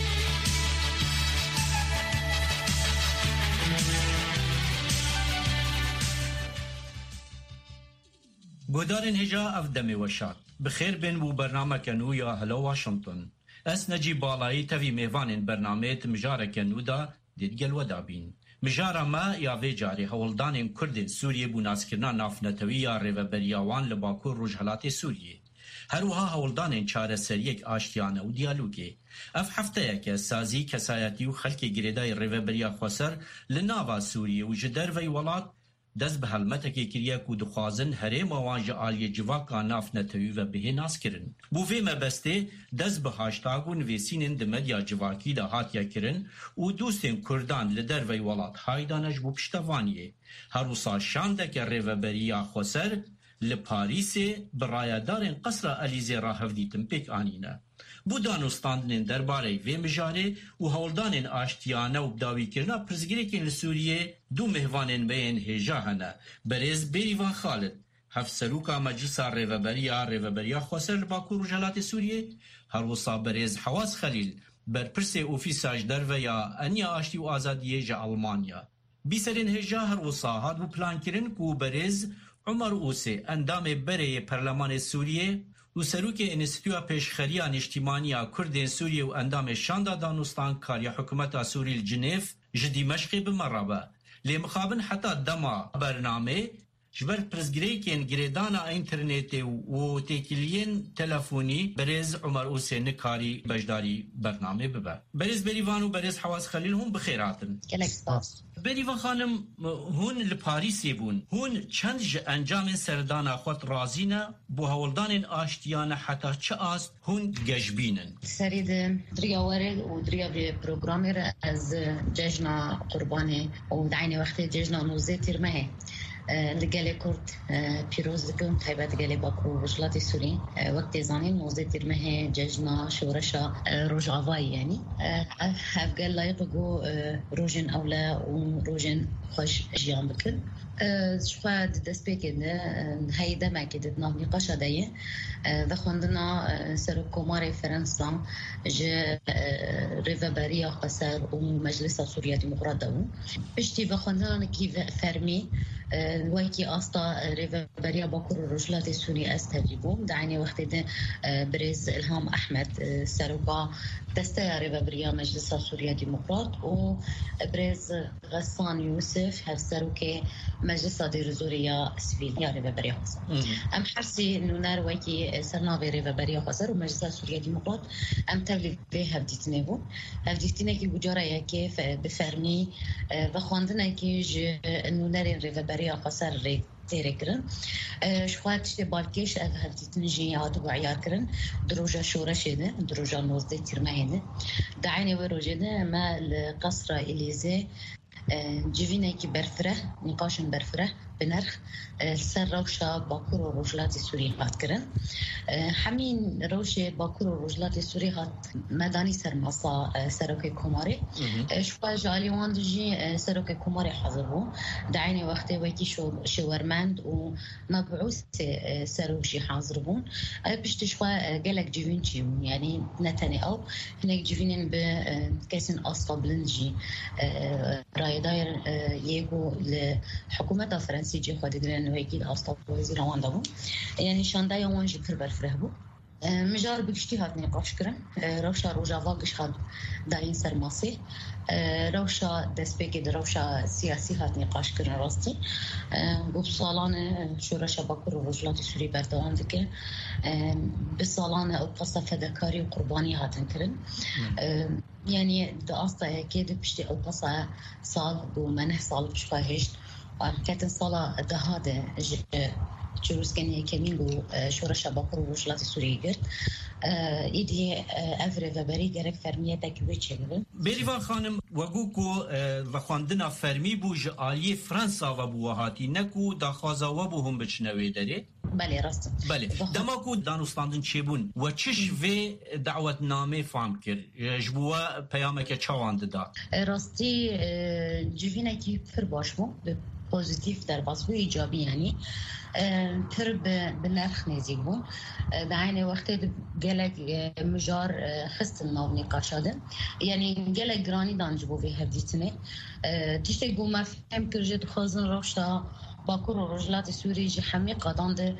گودارن هجا افدمی وشات بخیر بین و برنامه کنو یا هلو واشنطن اس نجی بالایی تاوی میوانین برنامه مجاره کنو دا دیدگل ودا بین مجاره ما یا وی جاری هولدانین کردین سوریه بو ناسکرنا نافنتوی یا ریوبریاوان لباکور روجهلات سوریه هروها هولدانین چاره سریک آشتیانه و دیالوگی اف هفته که سازی کسایتی و خلک گریدای ریوبریا خوصر لناوا سوریه و جدر وی ولات دست به حلمتکی کریه که دخوازن هریم وانج آلی جواکا ناف نتوی و به ناس کرن. بوفی مبسته دست به هاشتاگ و نویسینن ده مدیا جواکی ده هاتیا کرن و دوستین کردان لدر وی ولات هایدانش بو پشتوانیه. هر وصا شانده که ریوبریا خوصر لپاریس برایدارن قصر علیزی را هفدیتن پیک آنینه. بو دانستاندن درباره وی مجاره و هولدانن آشتیانه و بداوی کرنا پرزگیرکن لسوریه دو مهوانن بین هجا هنه برز بریوان خالد هف سروکا مجلسا ریوبریا ریوبریا خوصر لباکور روجهلات سوریه هر وصا برز حواس خلیل بر پرس اوفیساج در و یا انیا آشتی و آزادیه جا آلمانیا بیسرین هجا هر وصا هاد و پلان کرن کو برز عمر اوسه اندام بره پرلمان سوریه و سروک انستیتویا پیشخریا نیشتیمانیا کردین سوریه و اندام شاندا دانوستان کاریا حکومت سوریل جنیف جدی مشقی بمرابه لی مخابن حتی دما برنامه جبر پرزگریکین گریدانا اینترنتی و تکیلین تلفونی بریز عمر حسین کاری بجداری برنامه ببه. بریز بریوان و بریز حواس خلیل هم بخیراتن. بریوان خانم هون لپاریسی بون. هون چند ج انجام سردان خود رازینه بو هولدان آشتیان حتی چه است هون گجبینن. سرید دریا ورد و دریا به پروگرامی از جشن قربانی و دعینی وقتی جشن نوزه ترمه. لگل کرد پیروز دکم تایبت گلی باکو وجلات سوری وقتی زنین موزه ترمه جشن شورشا روجاوایی یعنی هفگل لایق گو روجن اولا و روجن خوش جیان بکن شخواد دست بکده هیده مکدت نام نقاش دایه و خوندنا سر کمار فرانسا جه ریوبری قصر و مجلس سوریه دموکرات دو بشتی و خوندنا کی فرمی وایکی آستا ریوبری باکور روجلات سوری استجیبوم دعینی وقتی ده برز الهام احمد سروکا دسته ریوبری مجلس سوریه دموکرات و برز غسان یوسف هف سروک مجلس دیرزوریا سیویل یا ریوبری خاصر ام حرسی نونر وایکی سرناوی ریوبری خاصر و مجلس سوریه دموکرات ام تبلیغ به هفدیتنه بو هفدیتنه که بجاره یکی بفرمی و خواندنه که نونر ریوبری خاصر ری تیرکرن شخوات تشتی بالکش از هفدیتنه جیات و عیار کرن دروجه شورش ده دروجه نوزده تیرمه ده دعینه و روجه ده ما القصر الیزه جوینه که برفره نقاشن برفره بنرخ سر روشا باکور و روجلات سوری هات کرن همین روش باکور و روجلات سوری هات مدانی سر ماسا سروک کماری شوال جالی واندجی سروک کماری حاضر بو دعینی وقتی ویکی شورمند و مبعوث سروشی حاضر بون بشت شوال گلک جوین چی یعنی نتنی او هنک جوینن به کسین آستا بلنجی رای دایر یکو لحکومت فرنسي جي خود درن ويكيد أصلا وزير روان دابو يعني شاندا يوان جكر برفرهبو مجار بكشتي هات نقاش كرن روشا روجاوا قش هات داين سرماسي روشا دسبيكي روشا سياسي هات نقاش كرن راستي وبصالان شورشا باكور ورجلات سوري بردوان دكه بصالان او قصة فدكاري وقرباني هاتن كرن يعني دا أصلا أكيد بشتي او قصة صال ومنه صال بشفاهشت كانت صالة دهادة جروس كان كمينغو شورشا باكور وجلات سوري قرد ایدی افره و بری گرک فرمیه تکوی چگه بریوان خانم وگوکو و خواندنا فرمی بوج آلی فرانسا و بوهاتی نکو داخوازا و بو هم بچنوی داره بله راست بله دماکو دانوستاندن چه بون و چش وی دعوت نامه فهم کر جبوه پیامه که چواند دا راستی جوینه که پر باش بو پوزیتیف در باز بو ایجابی یعنی پر به نرخ نزیک بون دعینه وقتی گلک مجار خست الناو نقاشاده یعنی گلک گرانی دانج بو وی هفدیتنه تشتی گو ما فهم کرجت خوازن روشتا باکور و رجلات سوری جی همی قادان ده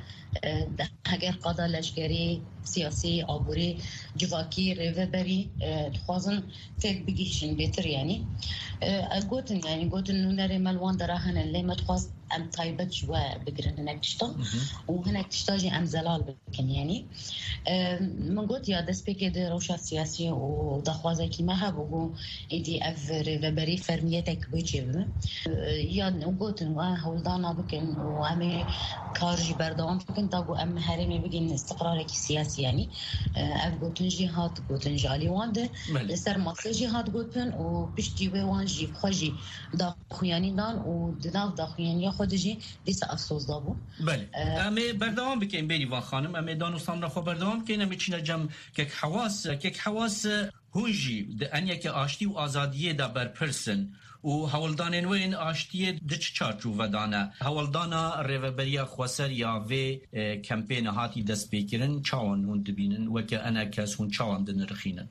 هگر قادا لشگری سیاسی آبوری جواکی ریوبری خوازن فکر بگیشن بیتر یعنی گوتن یعنی گوتن نونر ملوان دراهن لیمت خواست ام طایبت جوا بگرن هنک تشتا و هنک تشتا جی ام زلال بکن یعنی من گوت یا دست بگه ده روشا سیاسی و دخوازه که مها بگو ایدی اف ریوبری فرمیتک بجی بمه یا گوتن و هولدانا بکن و همه کارجی بردوام بکن تا گو ام هرمی بگین استقرارك سیاسی یعنی اف گوتن جهات گوتن جالی وانده لسر مطلع جهات گوتن و بشتی و وان جی خوشی داخویانی دان و دناف داخویانی خودجی دیسا افسوس دابو بله امی بردوام بکن بری وان خانم امی دانوستان را خواه بردوام بکن امی چینا جم که حواس که حواس هونجی ده انیا که آشتی و آزادیه دا برپرسن و هولدانین وین آشتیه دچ چارچو ودانه هولدانا ریوبریا خواسر یا وی کمپین هاتی دست بکرن چاوان هون دبینن وکه انا کس هون چاوان دن رخینن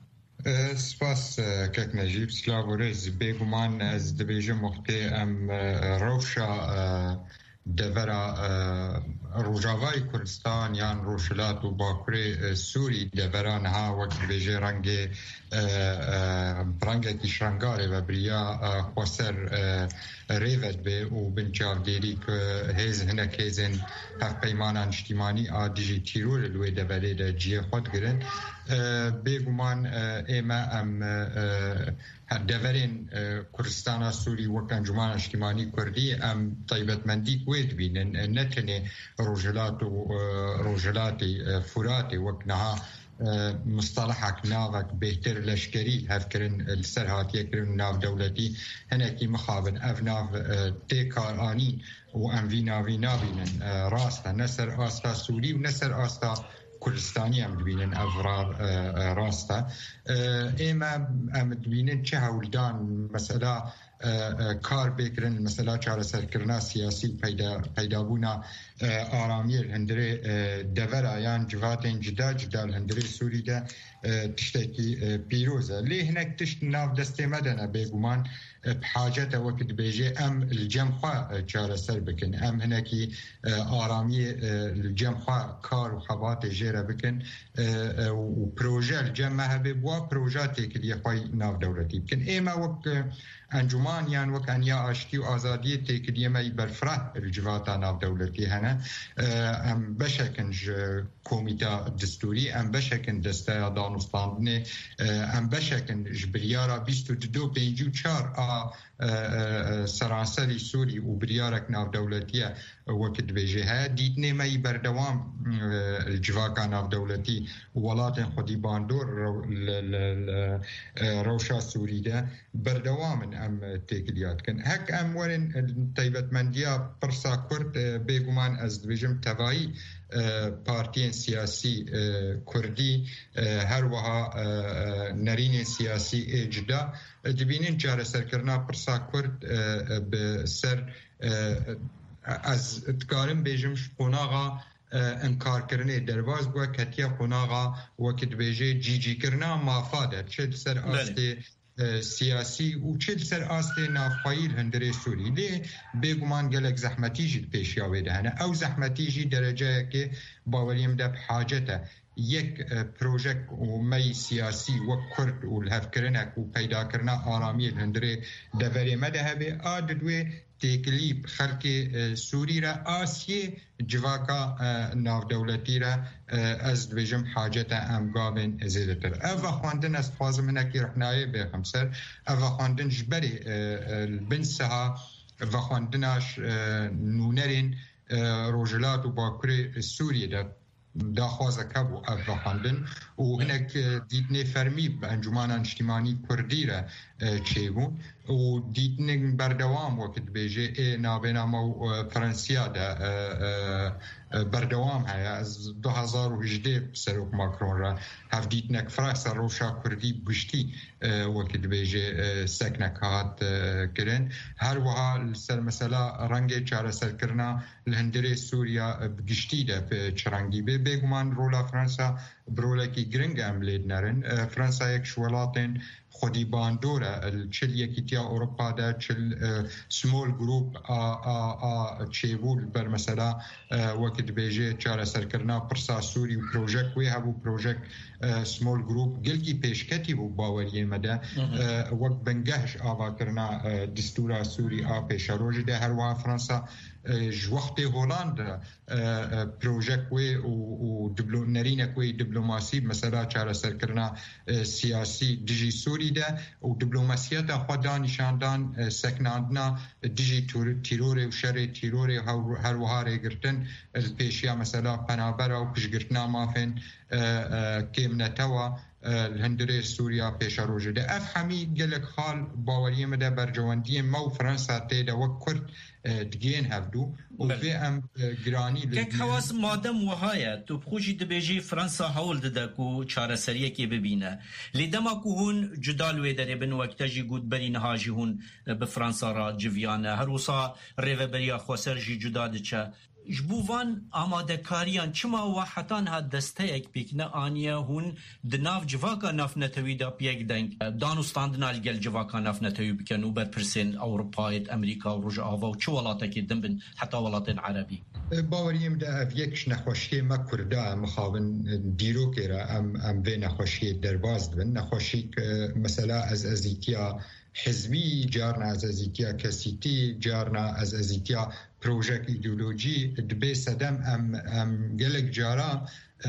سپاس کک نجیب سلاو ریز بگمان از دبیجم وقتی ام روشا دەڤەرە ڕۆژاوای کوردستان یان ڕۆژهەڵات و باکوورێ سووری دەڤەرانها وەک بێژێ ڕەنگێ ڕەنگێکی شنگارێ بە بریا خۆسەر ڕێڤەت بێ و بنچاودێری هێز هەنێک هێزن هەفپەیمانان نیشتیمانی ئا دژی تیرۆرە لێ دەبەرێدە جیە خۆت گرن بێگومان ئێمە ئەم دەڤەرێن کوردستانە سووری وەک ئەنجومانە نیشتیمانی کوردی ئەم تایبەتمەندی کوێ دبینن نەتەنێ ڕۆژهەڵات و ڕۆژهەڵاتی فوراتی وەک نەها مصطلحك ناوك بهتر لشكري هفكرن السر هاتيكرن ناف دولتي هناكي مخابن اف ناف تيكار اني وام في نافي نافينن راستا نسر استا سوري ونسر استا كردستاني ام دبينن افرار راستا اما ام دبينن چه هولدان مسألة کار بکرن مثلا چارەسەرکردنا سیاسی پەیدابوونا ئارامیە هەندێ دەڤەرە یان جواتێن جدا جدا هەندێ سووریدا تشتێکی پیرۆزە لێ هەنێک تشت ناو دەستێمەدەنە بێگومان بحاجەتە وەکت بێژێ ئەم جەمخوا چارەسەر بکن ئەم هەنێکی ئارامی جەمخوا کار و خەباتێ ژێرە بکن و پرۆژە جەمە هەبێ بووە پرۆژاتێکی دیخوای ناودەوڵەتی بکن ئێمە وەک ئەنجومان یان وەک ئەنیا ئاشتی و ئازادیە تێکردیەمەی بەرفرە الجواتا ناودەوڵەتی هەنە ئەم بەشێکن کۆمیتا دستوری ئەم بەشێکن دەستەیە دانوستاندنێ ئەم بەشێکن ژ بریارە بیست و دو پێنج و چار ئا سەرانسەری سووری و بریارێک ناودەوڵەتیە وەکت بێژێ هەیە دیتنێمەی بەردەوام جواکە ناودەوڵەتی وڵاتێن خودی باندۆر ڕەوشا سووریدا بەردەوامن ئەم تێکدیاتکن هەک ئەم وەرن تایبەتمەندیە پرسا کورد بێگومان ئەس دبێژم تەڤایی پارتیên siyasî Kurdî her wiha nerînên siyasî ê cida dibînin çareserkirina pirsa Kurd bi ser ez dikarim bêjim ji qonaxa انکارکردنê derbas bûye ketiya qonaxa wekî dibêje cîcîkirina mafa de çi li ser astê siyasî û çi li ser astê navxwayî li hundirê Sûrî lê bêguman gelek zehmetî jî pêşiya wê de hene ew zehmetî jî dereceyekê baweriyem de bi hacet e yek projek û mey siyasî wek Kurd û li hevkirinek û peydakirina aramiyê li hundirê deverê me de hebe a di wê têkilî xelkê Sûrî re asiyê civaka navdewletî re ez dibêjim hacete em gavên zêdetir ev xwandin ez dixwazim hinekî rexnayê bêxim ser ev xwandin ji berê bin siha vexwandina nûnerên rojhilat û bakurê Sûriyê de daxwazeke bû ev vexwandin û hinek dîtinê fermî bi encumana niştimanî Kurdî re çêbûn û dîtinên berdewam wekî dibêje ê navêna me û Fransiya de berdewam heye ez du hezar û hejdê Serok Macron re hev dîtinek Fransa rewşa Kurdî biştî wekî dibêje seknek hat kirin her wiha li ser mesela rengê çareserkirina li hundirê Sûriya bi giştî de çi rengî bê bêguman rola Fransa bi rolekî giring em lê nerin Fransayek ji welatên خودی باندوره چل یکیتیا اروپا ده چل سمول گروپ چیبول بر مثلا وقت بیجه چاره سرکرنا پرسا سوری و پروژک وی هبو پروژک سمول گروپ گلگی پیشکتی بو باوریه مده وقت بنگهش آوا کرنا دستورا سوری آ پیش روژی ده هر وها فرانسا جوخت هولند پروژک وی و دبلو نرینک وی دیپلماسی مثلا چاره سرکرنا سیاسی دیجی سوری ده و دیپلماسیت خدا نشاندان سکناندنا دیجی تیرور و شر تیرور هر وهاره گرتن پیشیا مثلا پنابر و پیشگرتنا مافن کمنتوا الهندري سوريا پیش روجه ده اف همي گلک حال باوریم ده برجواندی ما و فرانسا تیده و کرد دگین هفدو و في ام گرانی كيك حواس مادام وهاية تو بخوشي دبيجي فرنسا هول ددكو چاره سريه كي ببينه لدما كو هون جدال ويدري بن وقتاجي قد بري نهاجي هون بفرنسا را جفيانه هروسا ريفا بريا خوسر جي جداد چه جبوان آماده کاریان چما واحتان ها دسته یک بیکنه آنیا هون دناف جواکا ناف نتوی دا پیک دنگ دانستاندنا لگل جواکا ناف نتوی بکن و برپرسین اوروپایت امریکا و رجع آوا و چه ولاتا که دنبن حتی ولاتین عربی باوریم ده اف یکش نخوشی ما کرده مخابن دیرو کرا ام ام به نخوشی درباز دبن نخوشی مثلا از ازیتیا حزبی جارنا از ازیتیا کسیتی جارنا از ازیتیا پروژه ایدئولوژی دبی سدم ام ام گلک جارا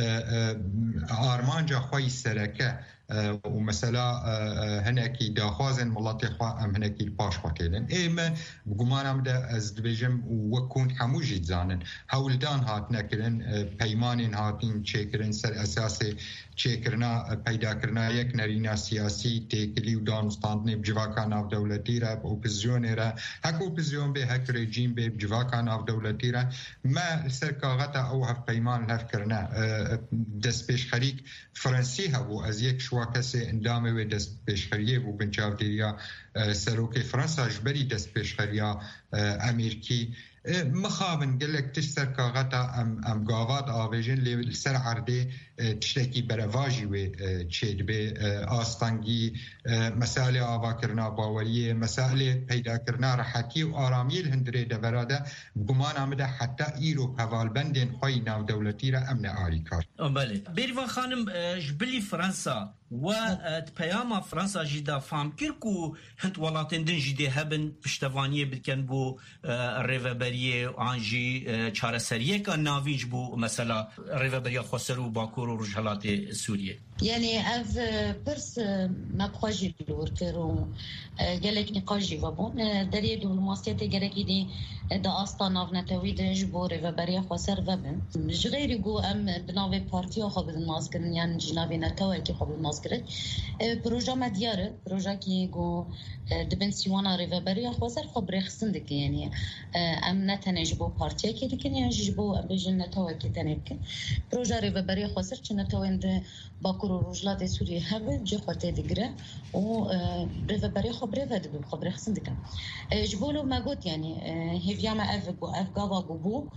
آرمانجا خوی سرکه و مثلا هنکی داخوازن ملت خوا ام هنکی پاش خواکیدن ایم بگمانم ده از دبیجم وکون هموجی زانن هولدان هات نکرن پیمانین هاتین چکرن سر اساس چکرنا پیدا کرنا یک نرینا سیاسی تکلی و دانستاندنی بجواکان آف دولتی را اپوزیون را هک اپوزیون به هک رژیم به بجواکان آف دولتی را ما سر کاغتا او هف پیمان هف کرنا دست پیش خریک فرانسی هبو از یک شوا کسی اندامه و دست پیش خریه بو بنچاو دیریا سروک فرانسا جبری دست پیش خریا امریکی مخابن قلك تشتر كاغتا ام ام قاوات آویجن لی سر عرده تشتكي برواجي و تشيد به آستانگی مسائل آوا کرنا باوریه مسائل پیدا کرنا راحتی و آرامی الهندره دبراده بگمان آمده حتی ایرو هوالبندین خوی ناو دولتی را امن آلی کار بله بیروان خانم جبلی فرانسا و پیام فرانسا جدا فهم کرکو هند ولاتن دن جده هبن پشتوانیه بکن بو ریوبریه آنجی چارسریه که ناویج بو مثلا ریوبریه خسر و باکور و رجحلات سوریه يعني اف برس ما بخواجي الوركر قالك نقاجي وبون دريد والمواصلات قالك دي دا اسطا ناف نتوي جبور فبريا خسر وبن مش غير يقو ام بناوي بارتي خو بالناس كن يعني جنابي نتوي كي خو بالناس كرت بروجا ما ديار بروجا كي يقو دبنسيوانا ريفبريا خسر خو بريخسندك يعني ام نتنجبو بارتي كي لكن يجبو بجن نتوي كي تنبك بروجا ريفبريا خسر نتوي باكو روجلات سوريا هبه جو خاطر دغرا و بريفبري خبره ود خبره خصندك جبولو ما قلت يعني هيفيا ما اف اف غابا غبو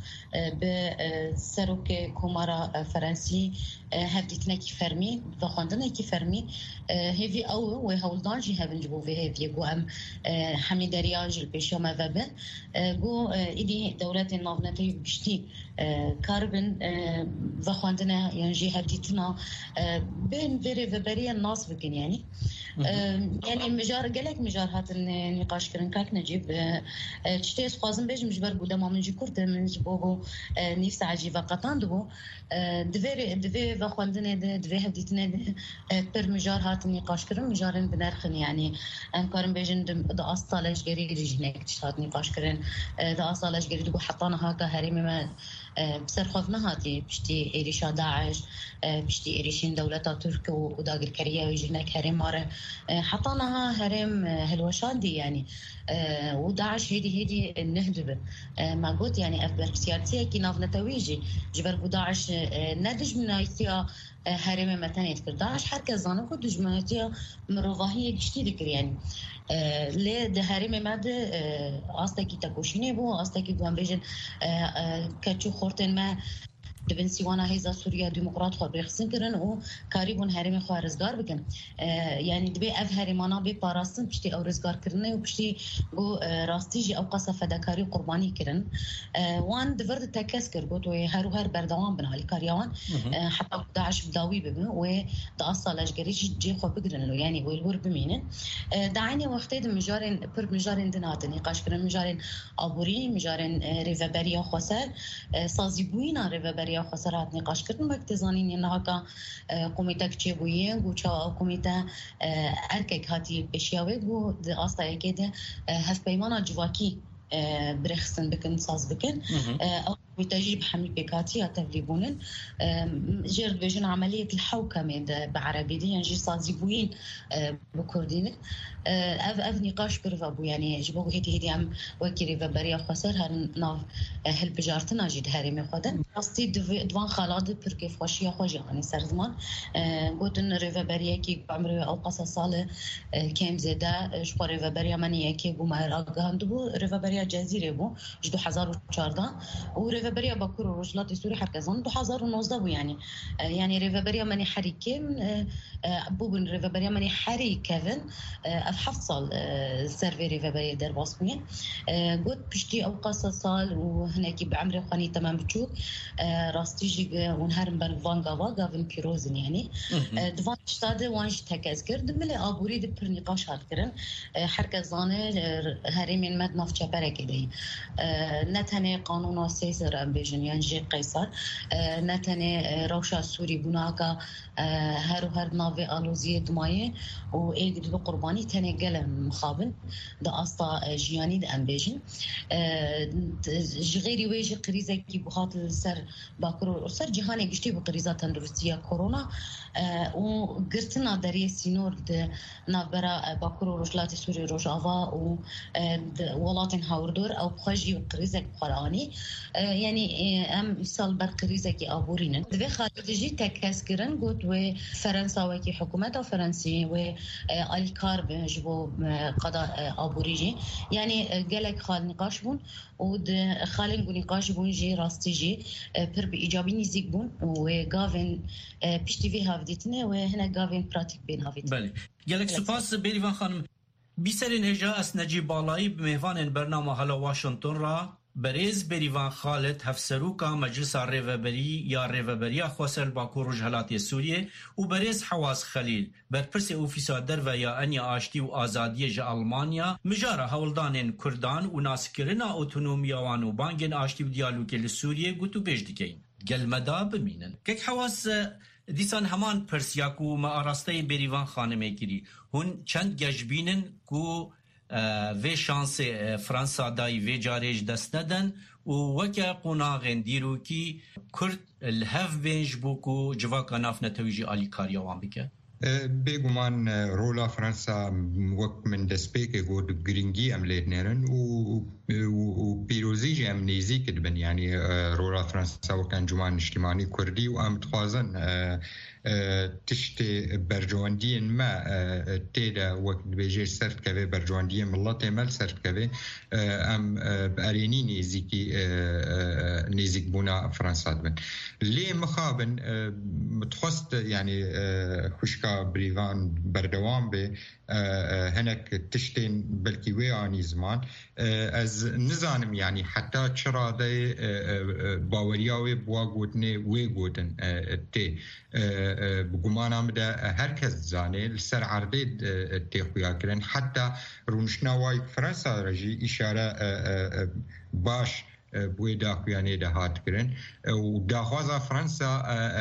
بسروك كومارا فرنسي هديتنا كي فرمي بخوندنا كي فرمي هيفي او و هولدان جي هبن جبو في هيفي جو ام حميد رياج البيشو ما فبن جو ايدي دولات النافنتي بشتي كاربن بخوندنا يعني جي هديتنا بين فيري فبريا الناس بكن يعني يعني مجار قالك مجار هات النقاش كرن كاك نجيب تشتيس قازم بيج مجبر قدام من جي كرت من جبوه نفس عجيبه قطان دبو دفيري دفي بخوندنا دفي هديتنا بير مجار هات النقاش كرن مجارن بنرخن يعني انكارن بيجن دا اصطلاش غيري رجنك تشات نقاش كرن دا اصطلاش غيري دبو حطانا هكا هريمه ما بسرخوفنا هاتي بشتي إيريشا داعش بشتي إيريشين دولة تركيا وداقر كريا ويجيناك هرم مارة حطانها هرم هلوشان دي يعني وداعش هيدي هيدي النهدب ما قلت يعني أفبر سيارتيا كي ناف نتويجي جبر داعش ندج من ايتيا هرم متانيت كر داعش حركة زانو كد دج من ايتيا مروفاهية كشتي ذكر يعني لی دهریم مد آستکی تکوشینه بو آستکی دوام بیشن کچو خورتن ما دبن سیوانا هیزا سوریا دموکرات خو برخصن کرن و کاریبون هرم خو رزگار بکن یعنی دبی اف هرمانا به پاراستن پشتی او رزگار کرنه و پشتی بو راستیجی او قصه فداکاری قربانی کرن وان دورد تکس کر گوت و هرو هر بردوام بن حالی کاریوان حتی داعش بداوی ببن و تاصلش گریش جی خو بگرن یعنی ویل ور بمینن دعانی وقتی مجارن پر مجارن دنات نقاش کرن مجارن ابوری مجارن ریوبریا خسر سازیبوینا ریوبریا خسارات نقاش کردن وقت زانین انها کا کمیته چه بویه گوچا کمیته ارکک هاتی بشیاوی گو د آستا کده هف پیمانا جواکی برخصن بکن ساز بکن او بتجيب حمل بيكاتي تغلبون جير بيجن عمليه الحوكمه بعربي دي يعني جي صازيبوين بكردين اف اف نقاش برفابو يعني جبو هيدي هيدي عم وكيري فبريا خسر هن هل بجارتنا جد هرمي خدن راستي دوان خالد بركي خوشيا خوجي يعني سر زمان قلت ان ريفبريا كي عمره او قصصاله كام زاده شو ريفبريا مني كي بو ما راغاندو ريفبريا جزيره بو جدو ألف وأربعمية و ريفابريا باكور ورجلات سوري حركزان دو حزار ونوزده يعني يعني ريفابريا ماني حريكي أبو بن ريفابريا ماني حري كيفن أفحصل سيرفي ريفابريا در باسمية قلت بشتي أو قصة صال وهناكي بعمري وخاني تمام بتشوك راستيجي ونهارم بن فانغا واغا فين بيروزن يعني دفان اشتاده وانش تكاز كرد ملي أبوري دي پر نقاش هاد كرن حركزانه هرمين مد ناف چپره كده نتنه قانون سيسر ام بيجن يعني جي قيصر نتنه روشا سوري بناكا هر هر نافي الوزيه دمايه و ايد بقرباني تنه قلم مخابن ده اصلا جياني ده ام بيجن غيري ويجي قريزه كي بخاط السر باكرو سر جهاني قشتي بقريزه تندرستيه كورونا و قرتنا دري سينور ده نافبرا باكرو رجلات سوري روجافا و ولاتن هاوردور او بخجي وقريزك بخراني يعني ام سال برقريزك ابورين دبي خارجي تكاسكرن قلت و فرنسا وكي حكومه فرنسي و الكار بجبو قضاء ابوريجي يعني قالك خال نقاش بون ود خالن قول نقاش بون جي راستيجي بر بايجابي نزيك بون وغافن بيشتي في هافديتنا وهنا غافن براتيك بين هافديتنا بله قالك سپاس بيريفان خانم بیسرین هجا اس نجیب بالایی بمهوان برنامه هلا واشنطن را بریز بریوان خالد هفسروکا مجلس ریوبری یا ریوبری خواسل باکو رجحلاتی سوریه و بریز حواس خلیل برپرس اوفیسا در و یا انیا آشتی و آزادی جا آلمانیا مجاره هولدان کردان و ناسکرنا اوتونومیا وانو بانگن آشتی و دیالوگی لسوریه گوتو بیش دیگین گل مدا بمینن که حواس دیسان همان پرسیاکو ما آراسته بریوان خانمه گیری هون چند گجبینن کو و شانس فرانسا دای و جاریج دست ندن و وکا قناغن دیرو کی کرد الهف بینج بوکو جواکا ناف نتویجی آلی کاریاوان بکه بێگومان ڕۆلا فرەنسا وەک من دەستپێکێک بۆ گرنگی ئەم لێتنێرن و پیرۆزیژی ئەم نێزی کردبن ینی ڕۆلا فرەنسا وەک ئەنجومان نیشتیمانی کوردی و ئەم دخوازن تشتێ بەرژەوەندیên me تێدا وەک دبێژێ سەردکەوێ بەرژەوەندیە مڵەتێ مەل سەردکەوێ ئەم بەئەرێنی نێزیکی نێزیکبوونا فرەنسا دبن لێ مخابن متخواست ینی خوشکا بریوان بەردەوام بێ هەنێک تشتێن بەلکی وێ ئانی زمان ئەز نزانم ینی حتا چڕادەی باوەریاوێ بوا گوتنێ وێ گوتن تێ بگومانام بدە هەر کەس زانێ لەسەر عەردێ تێخویاکردن حتا ڕوونشتناوای فرەنسا ڕەژی ئیشارە باش بوی داخویانه ده هات کرن و داخوازا فرانسا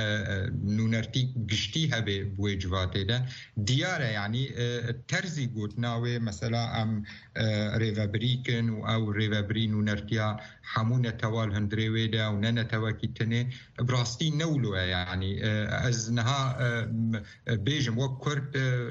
نونرتی گشتی هبه بوی جواته ده دیاره یعنی ترزی گوتناوه مثلا ام ریوبریکن و او ریوبری نونرتیا حمونه توال هندریوه ده و ننه تواکی تنه براستی نولوه یعنی از نها بیجم و کرد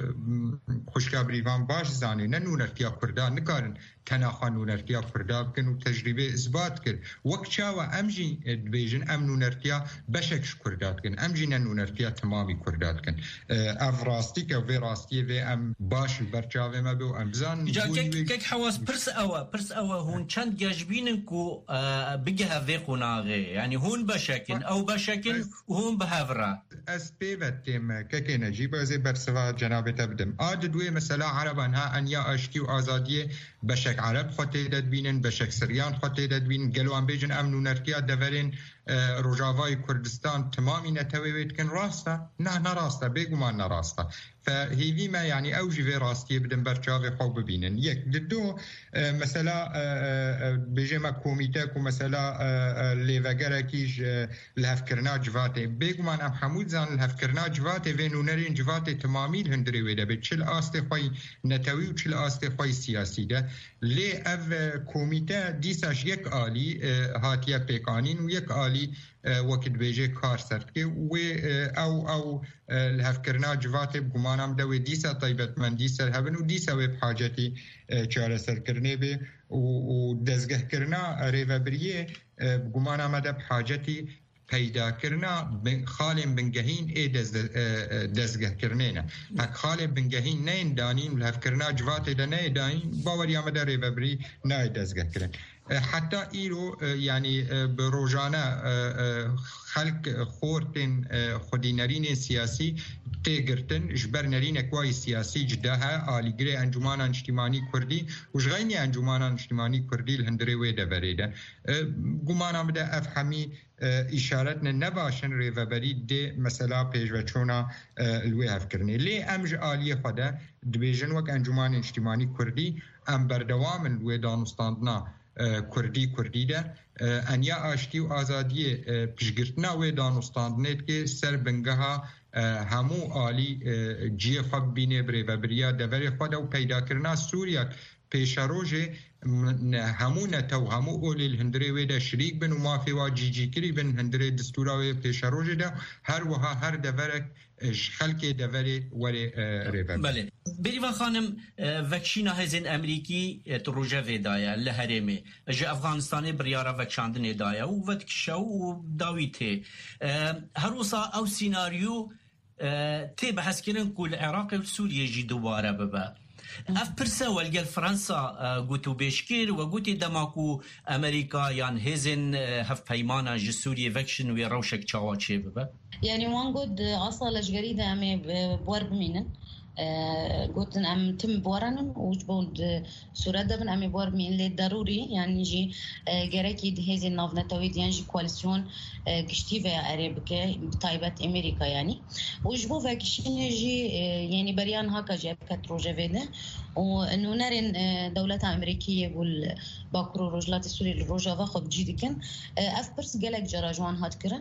خوشکا بریوان باش زانه نه نونرتیا کرده نکارن تناخوا نونرتیا کرده بکن و تجربه اثبات کرد وقت چاوه امجی دبیجن ام نونرتیا بشکش کردات کن امجی نه نونرتیا تمامی کردات کن اف راستی که وی راستی وی ام باش برچاوه ما بیو ام بزان که حواس پرس اوه پرس اوه هون چند گجبینن کو بگه وی قناغه یعنی هون بشکن او بشکن و هون بهفره از پیوتیم که که نجیب از برسوا جنابه تبدم آد دوی مثلا عربان ها انیا اشتی و آزادیه بشک عرب خطه دادبینن بشک سریان خطه دادبینن گلوان بیجن امنو نرکیا دورین روجاوای کردستان تمامی نتویوید کن راسته نه نراسته بگومان نراسته فهیوی ما يعني اوجي في راستي بدن برچاوي خو ببينن يك دو مثلا بيجما كوميتاك ومثلا ليفاغراكيج الهفكرنا جواتي بيغمان ام حمود زان الهفكرنا جواتي فينو نرين جواتي تمامي الهندري ويدا بتشل استي خوي نتوي وتشل استي خوي سياسي ده لي اف كوميتا ديساش يك الي هاتيا بيكانين ويك الي وقت بيجي كار سرتكي و او او الهفكرنا جواتي بگمانم دوي ديسا طيبت من ديسا هبن و ديسا بحاجتي چاره سرکرنه به و دزگه کرنا ریوبریه بگمانم ده بحاجتي پیدا کرنا خالم بنگهین ای دزگه کرنینه هک خالم بنگهین نین دانین لحف کرنا جوات ده نه دانین باوری آمده ریوبری نه دزگه کرن حتى إيرو يعني بروجانا خلق خورتن خودي نرين سياسي تيجرتن جبر نرين كواي سياسي جدها آلي جري أنجمانا اجتماعي كردي وشغيني أنجمانا اجتماعي كردي الهندري ويدا بريدا قمانا بدا أفهمي إشارتنا نباشن ريفابري دي مثلا بيج وچونا الوي هفكرني لي أمج آلية خدا دبيجن وك أنجمان اجتماعي كردي أم بردوام الوي دانستاندنا كردي كردي ده أنيا آشتي و آزادي بشگرتنا وي دانستاندنيت كي سر بنگها همو آلي جي خب بيني بريفابريا دفري خدا و پیدا کرنا سوريا پیشروجه همو نتو همو اولي الهندري ويدا شريك بن وما في واجي جي كري بن هندري دستورا وي پیشروجه ده هر وها هر دفرك خلقي دفري وري ريبا بله بريفا خانم وكشينا هزين امريكي تروجه فيدايا لهرمي جي افغانستاني بريارا وكشاندن دايا وفتكشو وداويته هروسا او سيناريو تي بحث كرن كل العراق وسوريا جي دوباره ببا اف برسا والقال فرنسا قوتو بيشكير وقوتي دماكو امريكا يعني هزن هف بيمانا جي سوريا فكشن ويروشك تشاواتشي ببا يعني وان قد اصلا جريدة امي بورب مينن قلت أم تم بورانن وجبود سورة بن أمي بور من اللي ضروري يعني جي جركي هذه النافنة تويد يعني جي كواليسيون كشتيفة عربية بطيبة أمريكا يعني وجبو فاكشين جي يعني بريان هكا جاب كتروجة فيدا وإنه نرين دولة أمريكية بول باكرو رجلات السوري الروجا واخد جدي كان أفبرس جالك جراجوان هاد كرن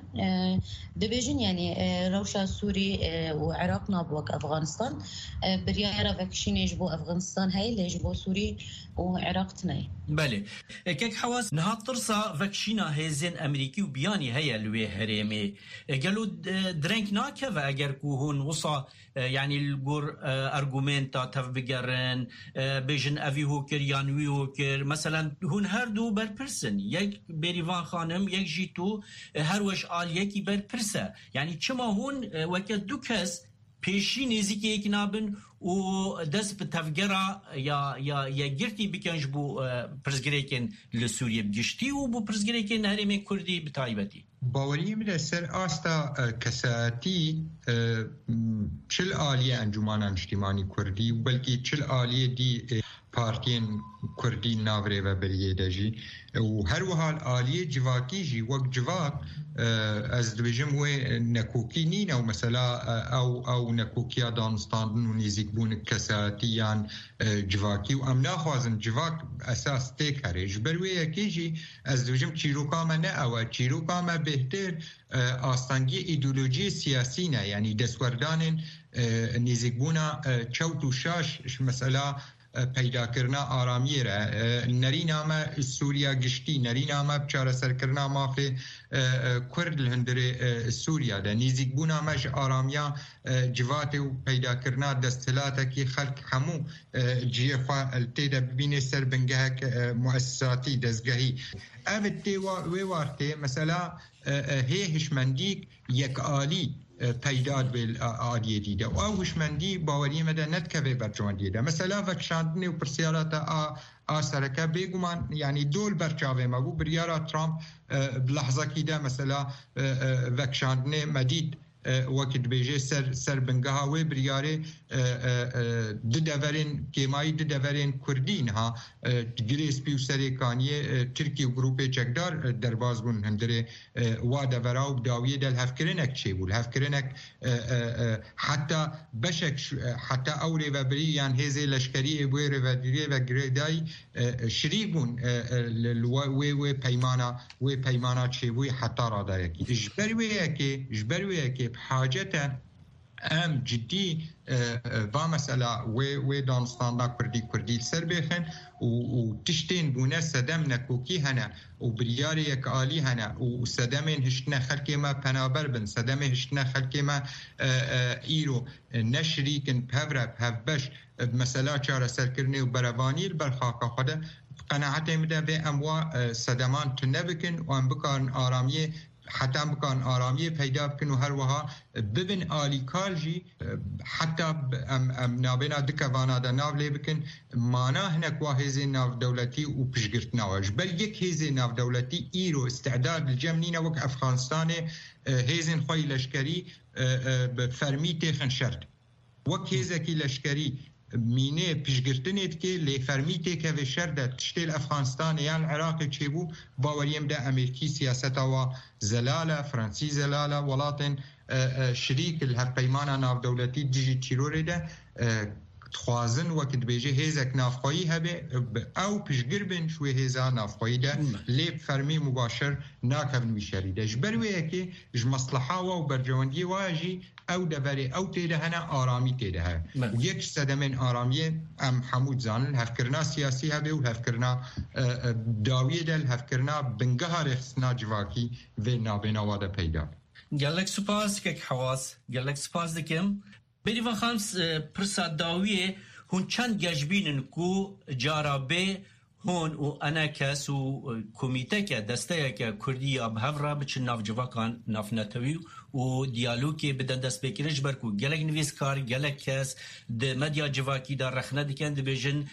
دبيجن يعني روشا سوري وعراق نابوك أفغانستان بريارة فاكشين يجبو أفغانستان هاي اللي يجبو سوري وعراق تناي بله كيك حواس نهار ترسا فاكشينا هيزن أمريكي وبياني هيا لوي هريمي قالوا درينك ناكا فأجر كوهون وصا يعني الجور أرجومنتا تفبجرن بيجن أبي هوكر يانوي هوكر مثلا هون هردو بر برسن يك بريفان خانم يك جيتو هروش آل يكي بر برسا يعني كما هون وكد دوكس پیشی نزدیکی یک نابن و دست به تفجرا یا یا یا گرتی بکنج بو پرزگریکن لسوریه بگشتی و بو پرزگریکن هرم کردی بتایبتی. باوری میره سر آستا کساتی چل آلیه انجمان اجتماعی کردی و بلکه چل آلیه دی پارتین کردی ناوره و بریه دجی و هر وحال آلیه جواکی جی وقت جواک از دویجم و نکوکی نین او مثلا او او نکوکیا دانستاندن و نیزیک بون کساتیان جواکی و ام ناخوازن جواک اساس تکره جبروی یکی جی از دویجم چیروکام نه او چیروکام بهتر آستانگی ایدولوژی سیاسی نه یعنی دستوردان نیزیک بونا چوت و شاش مثلا پیدا کرنا آرامی را نری نام سوریا گشتی نری نام بچاره سر کرنا مافی کرد الهندر سوریا ده نیزیک بونا مش آرامیا جوات و پیدا کرنا دستلاته کی خلق همو جیه خواه التیده ببینه سر بنگهک مؤسساتی دزگهی اوه تیوا ویوارته مثلا هی هشمندیک یک آلی پیداد به آدیه دیده و هوشمندی باوری مده نتکوه برجوان دیده مثلا وکشاندنی و پرسیارات آسرکه بگومان یعنی دول برچاوه مگو بریارا ترامپ بلحظه که ده مثلا وکشاندنی مدید وقت بیجه سر سر بنگاه و بریاره ددورین کیمایی ددورین کردین ها گریس پیو سریکانیه ترکی و گروپ چکدار درباز بون هندره و دورا و داویه دل هفکرنک چه بود هفکرنک حتی بشک حتی اولی و بری یعنی هزه لشکری بویر و دیره و گریدای شریک بون و و پیمانا و پیمانا چه بوی حتی را داره کی جبرویه که جبرویه که حاجتا ام جدی و مثلا و و دانستان کردی کردی سر بخن و تشتین بونه صدم نکوکی هنه و بریاری یک عالی هنه و صدم هشتنه خلقی ما پنابر بن صدم هشتنه خلقی ما ایرو نشریکن پورا پوبش مثلا چاره سرکرنی و بروانی برخاک خدا قناعت میده به اموا صدمان تنبکن و ام بکارن آرامی حتى بكان آرامی پیدا بکن و هر وها ببن آلی کارجی حتی ام ام نابینا دکوانا دا ناو لی بکن مانا هنک وا هزی ناو دولتی و پشگرت نواج بل یک هزی ناو دولتی ایرو استعداد الجمنین وک افغانستان هزین خوی لشکری بفرمی تیخن شرط وک هزکی لشکری مینه پیشگرتنید که لی فرمیته که و شرده تشتیل افغانستان یا العراق چیبو باوریم ده امریکی سیاستا و زلاله فرانسی زلاله ولاتن شریک الهفقیمان ناو دولتی دیجی تیروری ده تخوازن وقت بیجه هیزک نافخوایی هبه او پیشگر بین شوی هیزا نافخوایی ده لی فرمی مباشر ناکبن میشاری ده جبرویه که ج مصلحه و برجواندی واجی او دبری او تیده هنه آرامی تیده ها و یک صدمین آرامیه ام حمود زانل هفکرنا سیاسی هبه و هفکرنا داویه دل هفکرنا بنگه ها رخصنا جواکی و نابینا واده پیدا گلک سپاس که حواس گلک سپاس دکم بریوان خامس پرسا داویه هون چند گجبینن کو جارابه هون و انا کس و کمیته که دسته که کردی اب هفرا بچن ناف جواکان ناف نتوی و دیالوگی بدن دست بکرش برکو گلک نویسکار گلک کس ده مدیا جواکی در رخنه دکن ده بیجن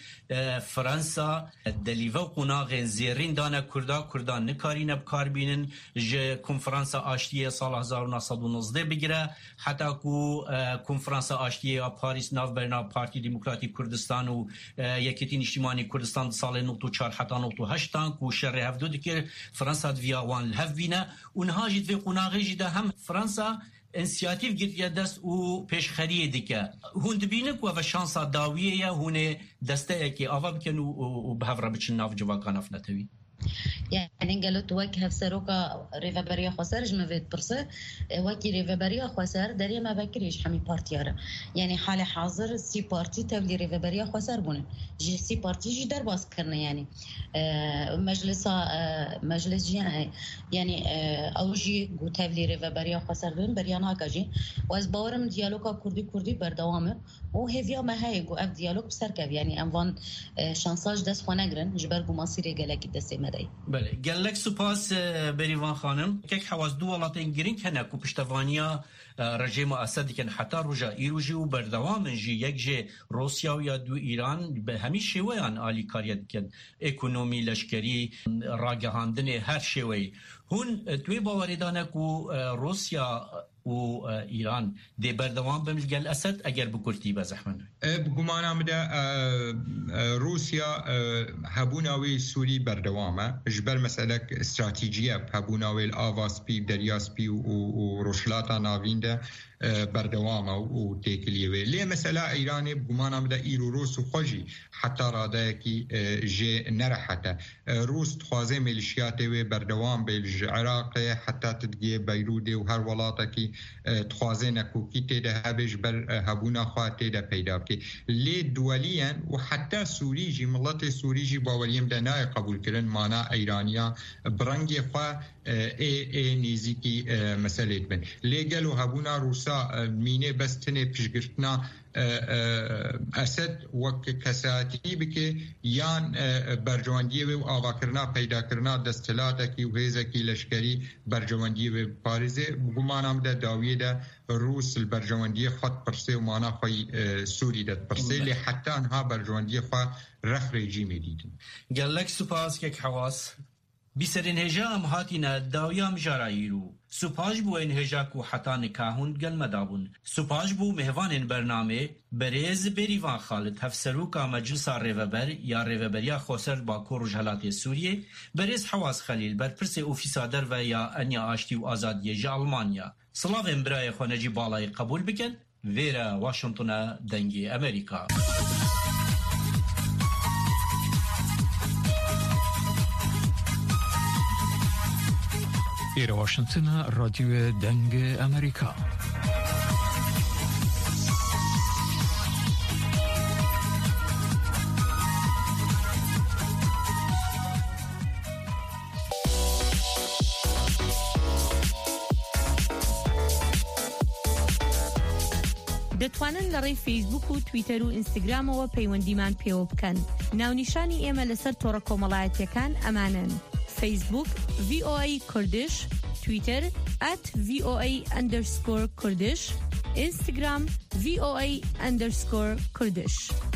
فرانسا دلیوه قناغین زیرین دانه کردا کردان نکاری نبکار بینن جه کنفرانسا آشتیه سال هزار و نهصد و نوزده بگیره حتی کو کنفرانسا آشتیه پاریس ناف برنا پارتی دموکراتی کردستان و یکیتین اجتماعی کردستان سال نوتو چار حتی نوتو هشتان کو شر هفدو دکر فرانسا دویاوان الهف بینه اونها جید و قناغی جده هم فرانسا انسیاتیف گرتیا دست و پیشخریه دیگه هون دبینک و شانسا داویه هونه دسته که آوا بکن و به هفره بچن ناف جواکان افنتوی يعني قالوا توجه في سروكا ريفابريا خسر جمفيت برسه وكي ريفابريا خسر دري ما بكريش حمي بارتيارا يعني حال حاضر سي بارتي تولي ريفابريا خسر بونه جي سي بارتي جي در باس كرنا يعني مجلس مجلس جي يعني او جي جو تولي ريفابريا خسر بون بريانا كاجي واز باورم ديالوجا كردي كردي بردوامه وهيفيا ما هي جو اف ديالوج بسركب يعني اموان شانساج دس خونگرن جبرگو ماسيري گلکی دسته مدای بله گلک سپاس بریوان خانم که حواس دو ولاتین گرین کنه کو پشتوانیا رژیم اسد کن حتی رجا ایروجی و بردوام جی یک جه روسیا و یا دو ایران به همین شیوهان آلی کاریت کن اکونومی لشکری راگهاندن هر شیوه هون توی باوریدانه کو روسیا و ایران دی بردوام بمجگل اسد اگر بکرتی بزحمن بگمانم ده روسیا هبوناوی سوری بردوامه جبر مسئله استراتیجیه هبوناوی الآواسپی دریاسپی و روشلاتا ناوین ده بردوامه و تکلیوه لی مسئله ایرانی بگمانم ده ایرو روس و خوشی حتی راده کی جه نرحته روس تخوازه ملیشیات و بردوام بیلج عراق حتی تدگیه بیروده و هر ولاتا کی تخوازه نکوکی تیده هبش بر هبونا خواه تیده پیدا بکی لی دولیان و حتی سوری جی ملت سوری جی باوریم ده نای قبول کرن مانا ایرانیا برنگ خواه ای ای نیزی کی مسئله بن لی گلو هبونا روسا مینه بس تنه پیشگرتنا اسد وک کساتی بکه یان برجواندی و آواکرنا پیدا کرنا دستلاتا کی و هیزا کی لشکری برجواندی و پاریزه بگمانم ده داویه ده روس البرجواندی خود پرسه و مانا خوی سوری ده پرسه لی حتی انها برجواندی خود رخ رژیمی دیدن گلک سپاس که حواس بیسرین هجا ام هاتینا داویا مجاراییرو سپاش بو این هجا کو حتا نکاهون گل مدابون سپاش بو مهوان برنامه بریز بریوان خالد هفسروکا مجلس ریوبر یا ریوبریا خوسر با کورجهلات سوریه بریز حواس خلیل برپرس اوفیسا در و یا انیا آشتی و آزادی جا آلمانیا سلاوین برای خونجی بالای قبول بکن ویرا واشنطن دنگی امریکا إلى واشنطن راديو دنج أمريكا. دەتوانن لە ڕێی فیسبوک و تویتەر و ئینستاگرامەوە پەیوەندیمان پێوە بکەن. ناونیشانی ئێمە لەسەر تۆڕە کۆمەڵایەتیەکان ئەمانن: فیسبوک ڤی ئۆ ئەی کوردش، تويتر at voa underscore kurdish، انستغرام voa underscore kurdish.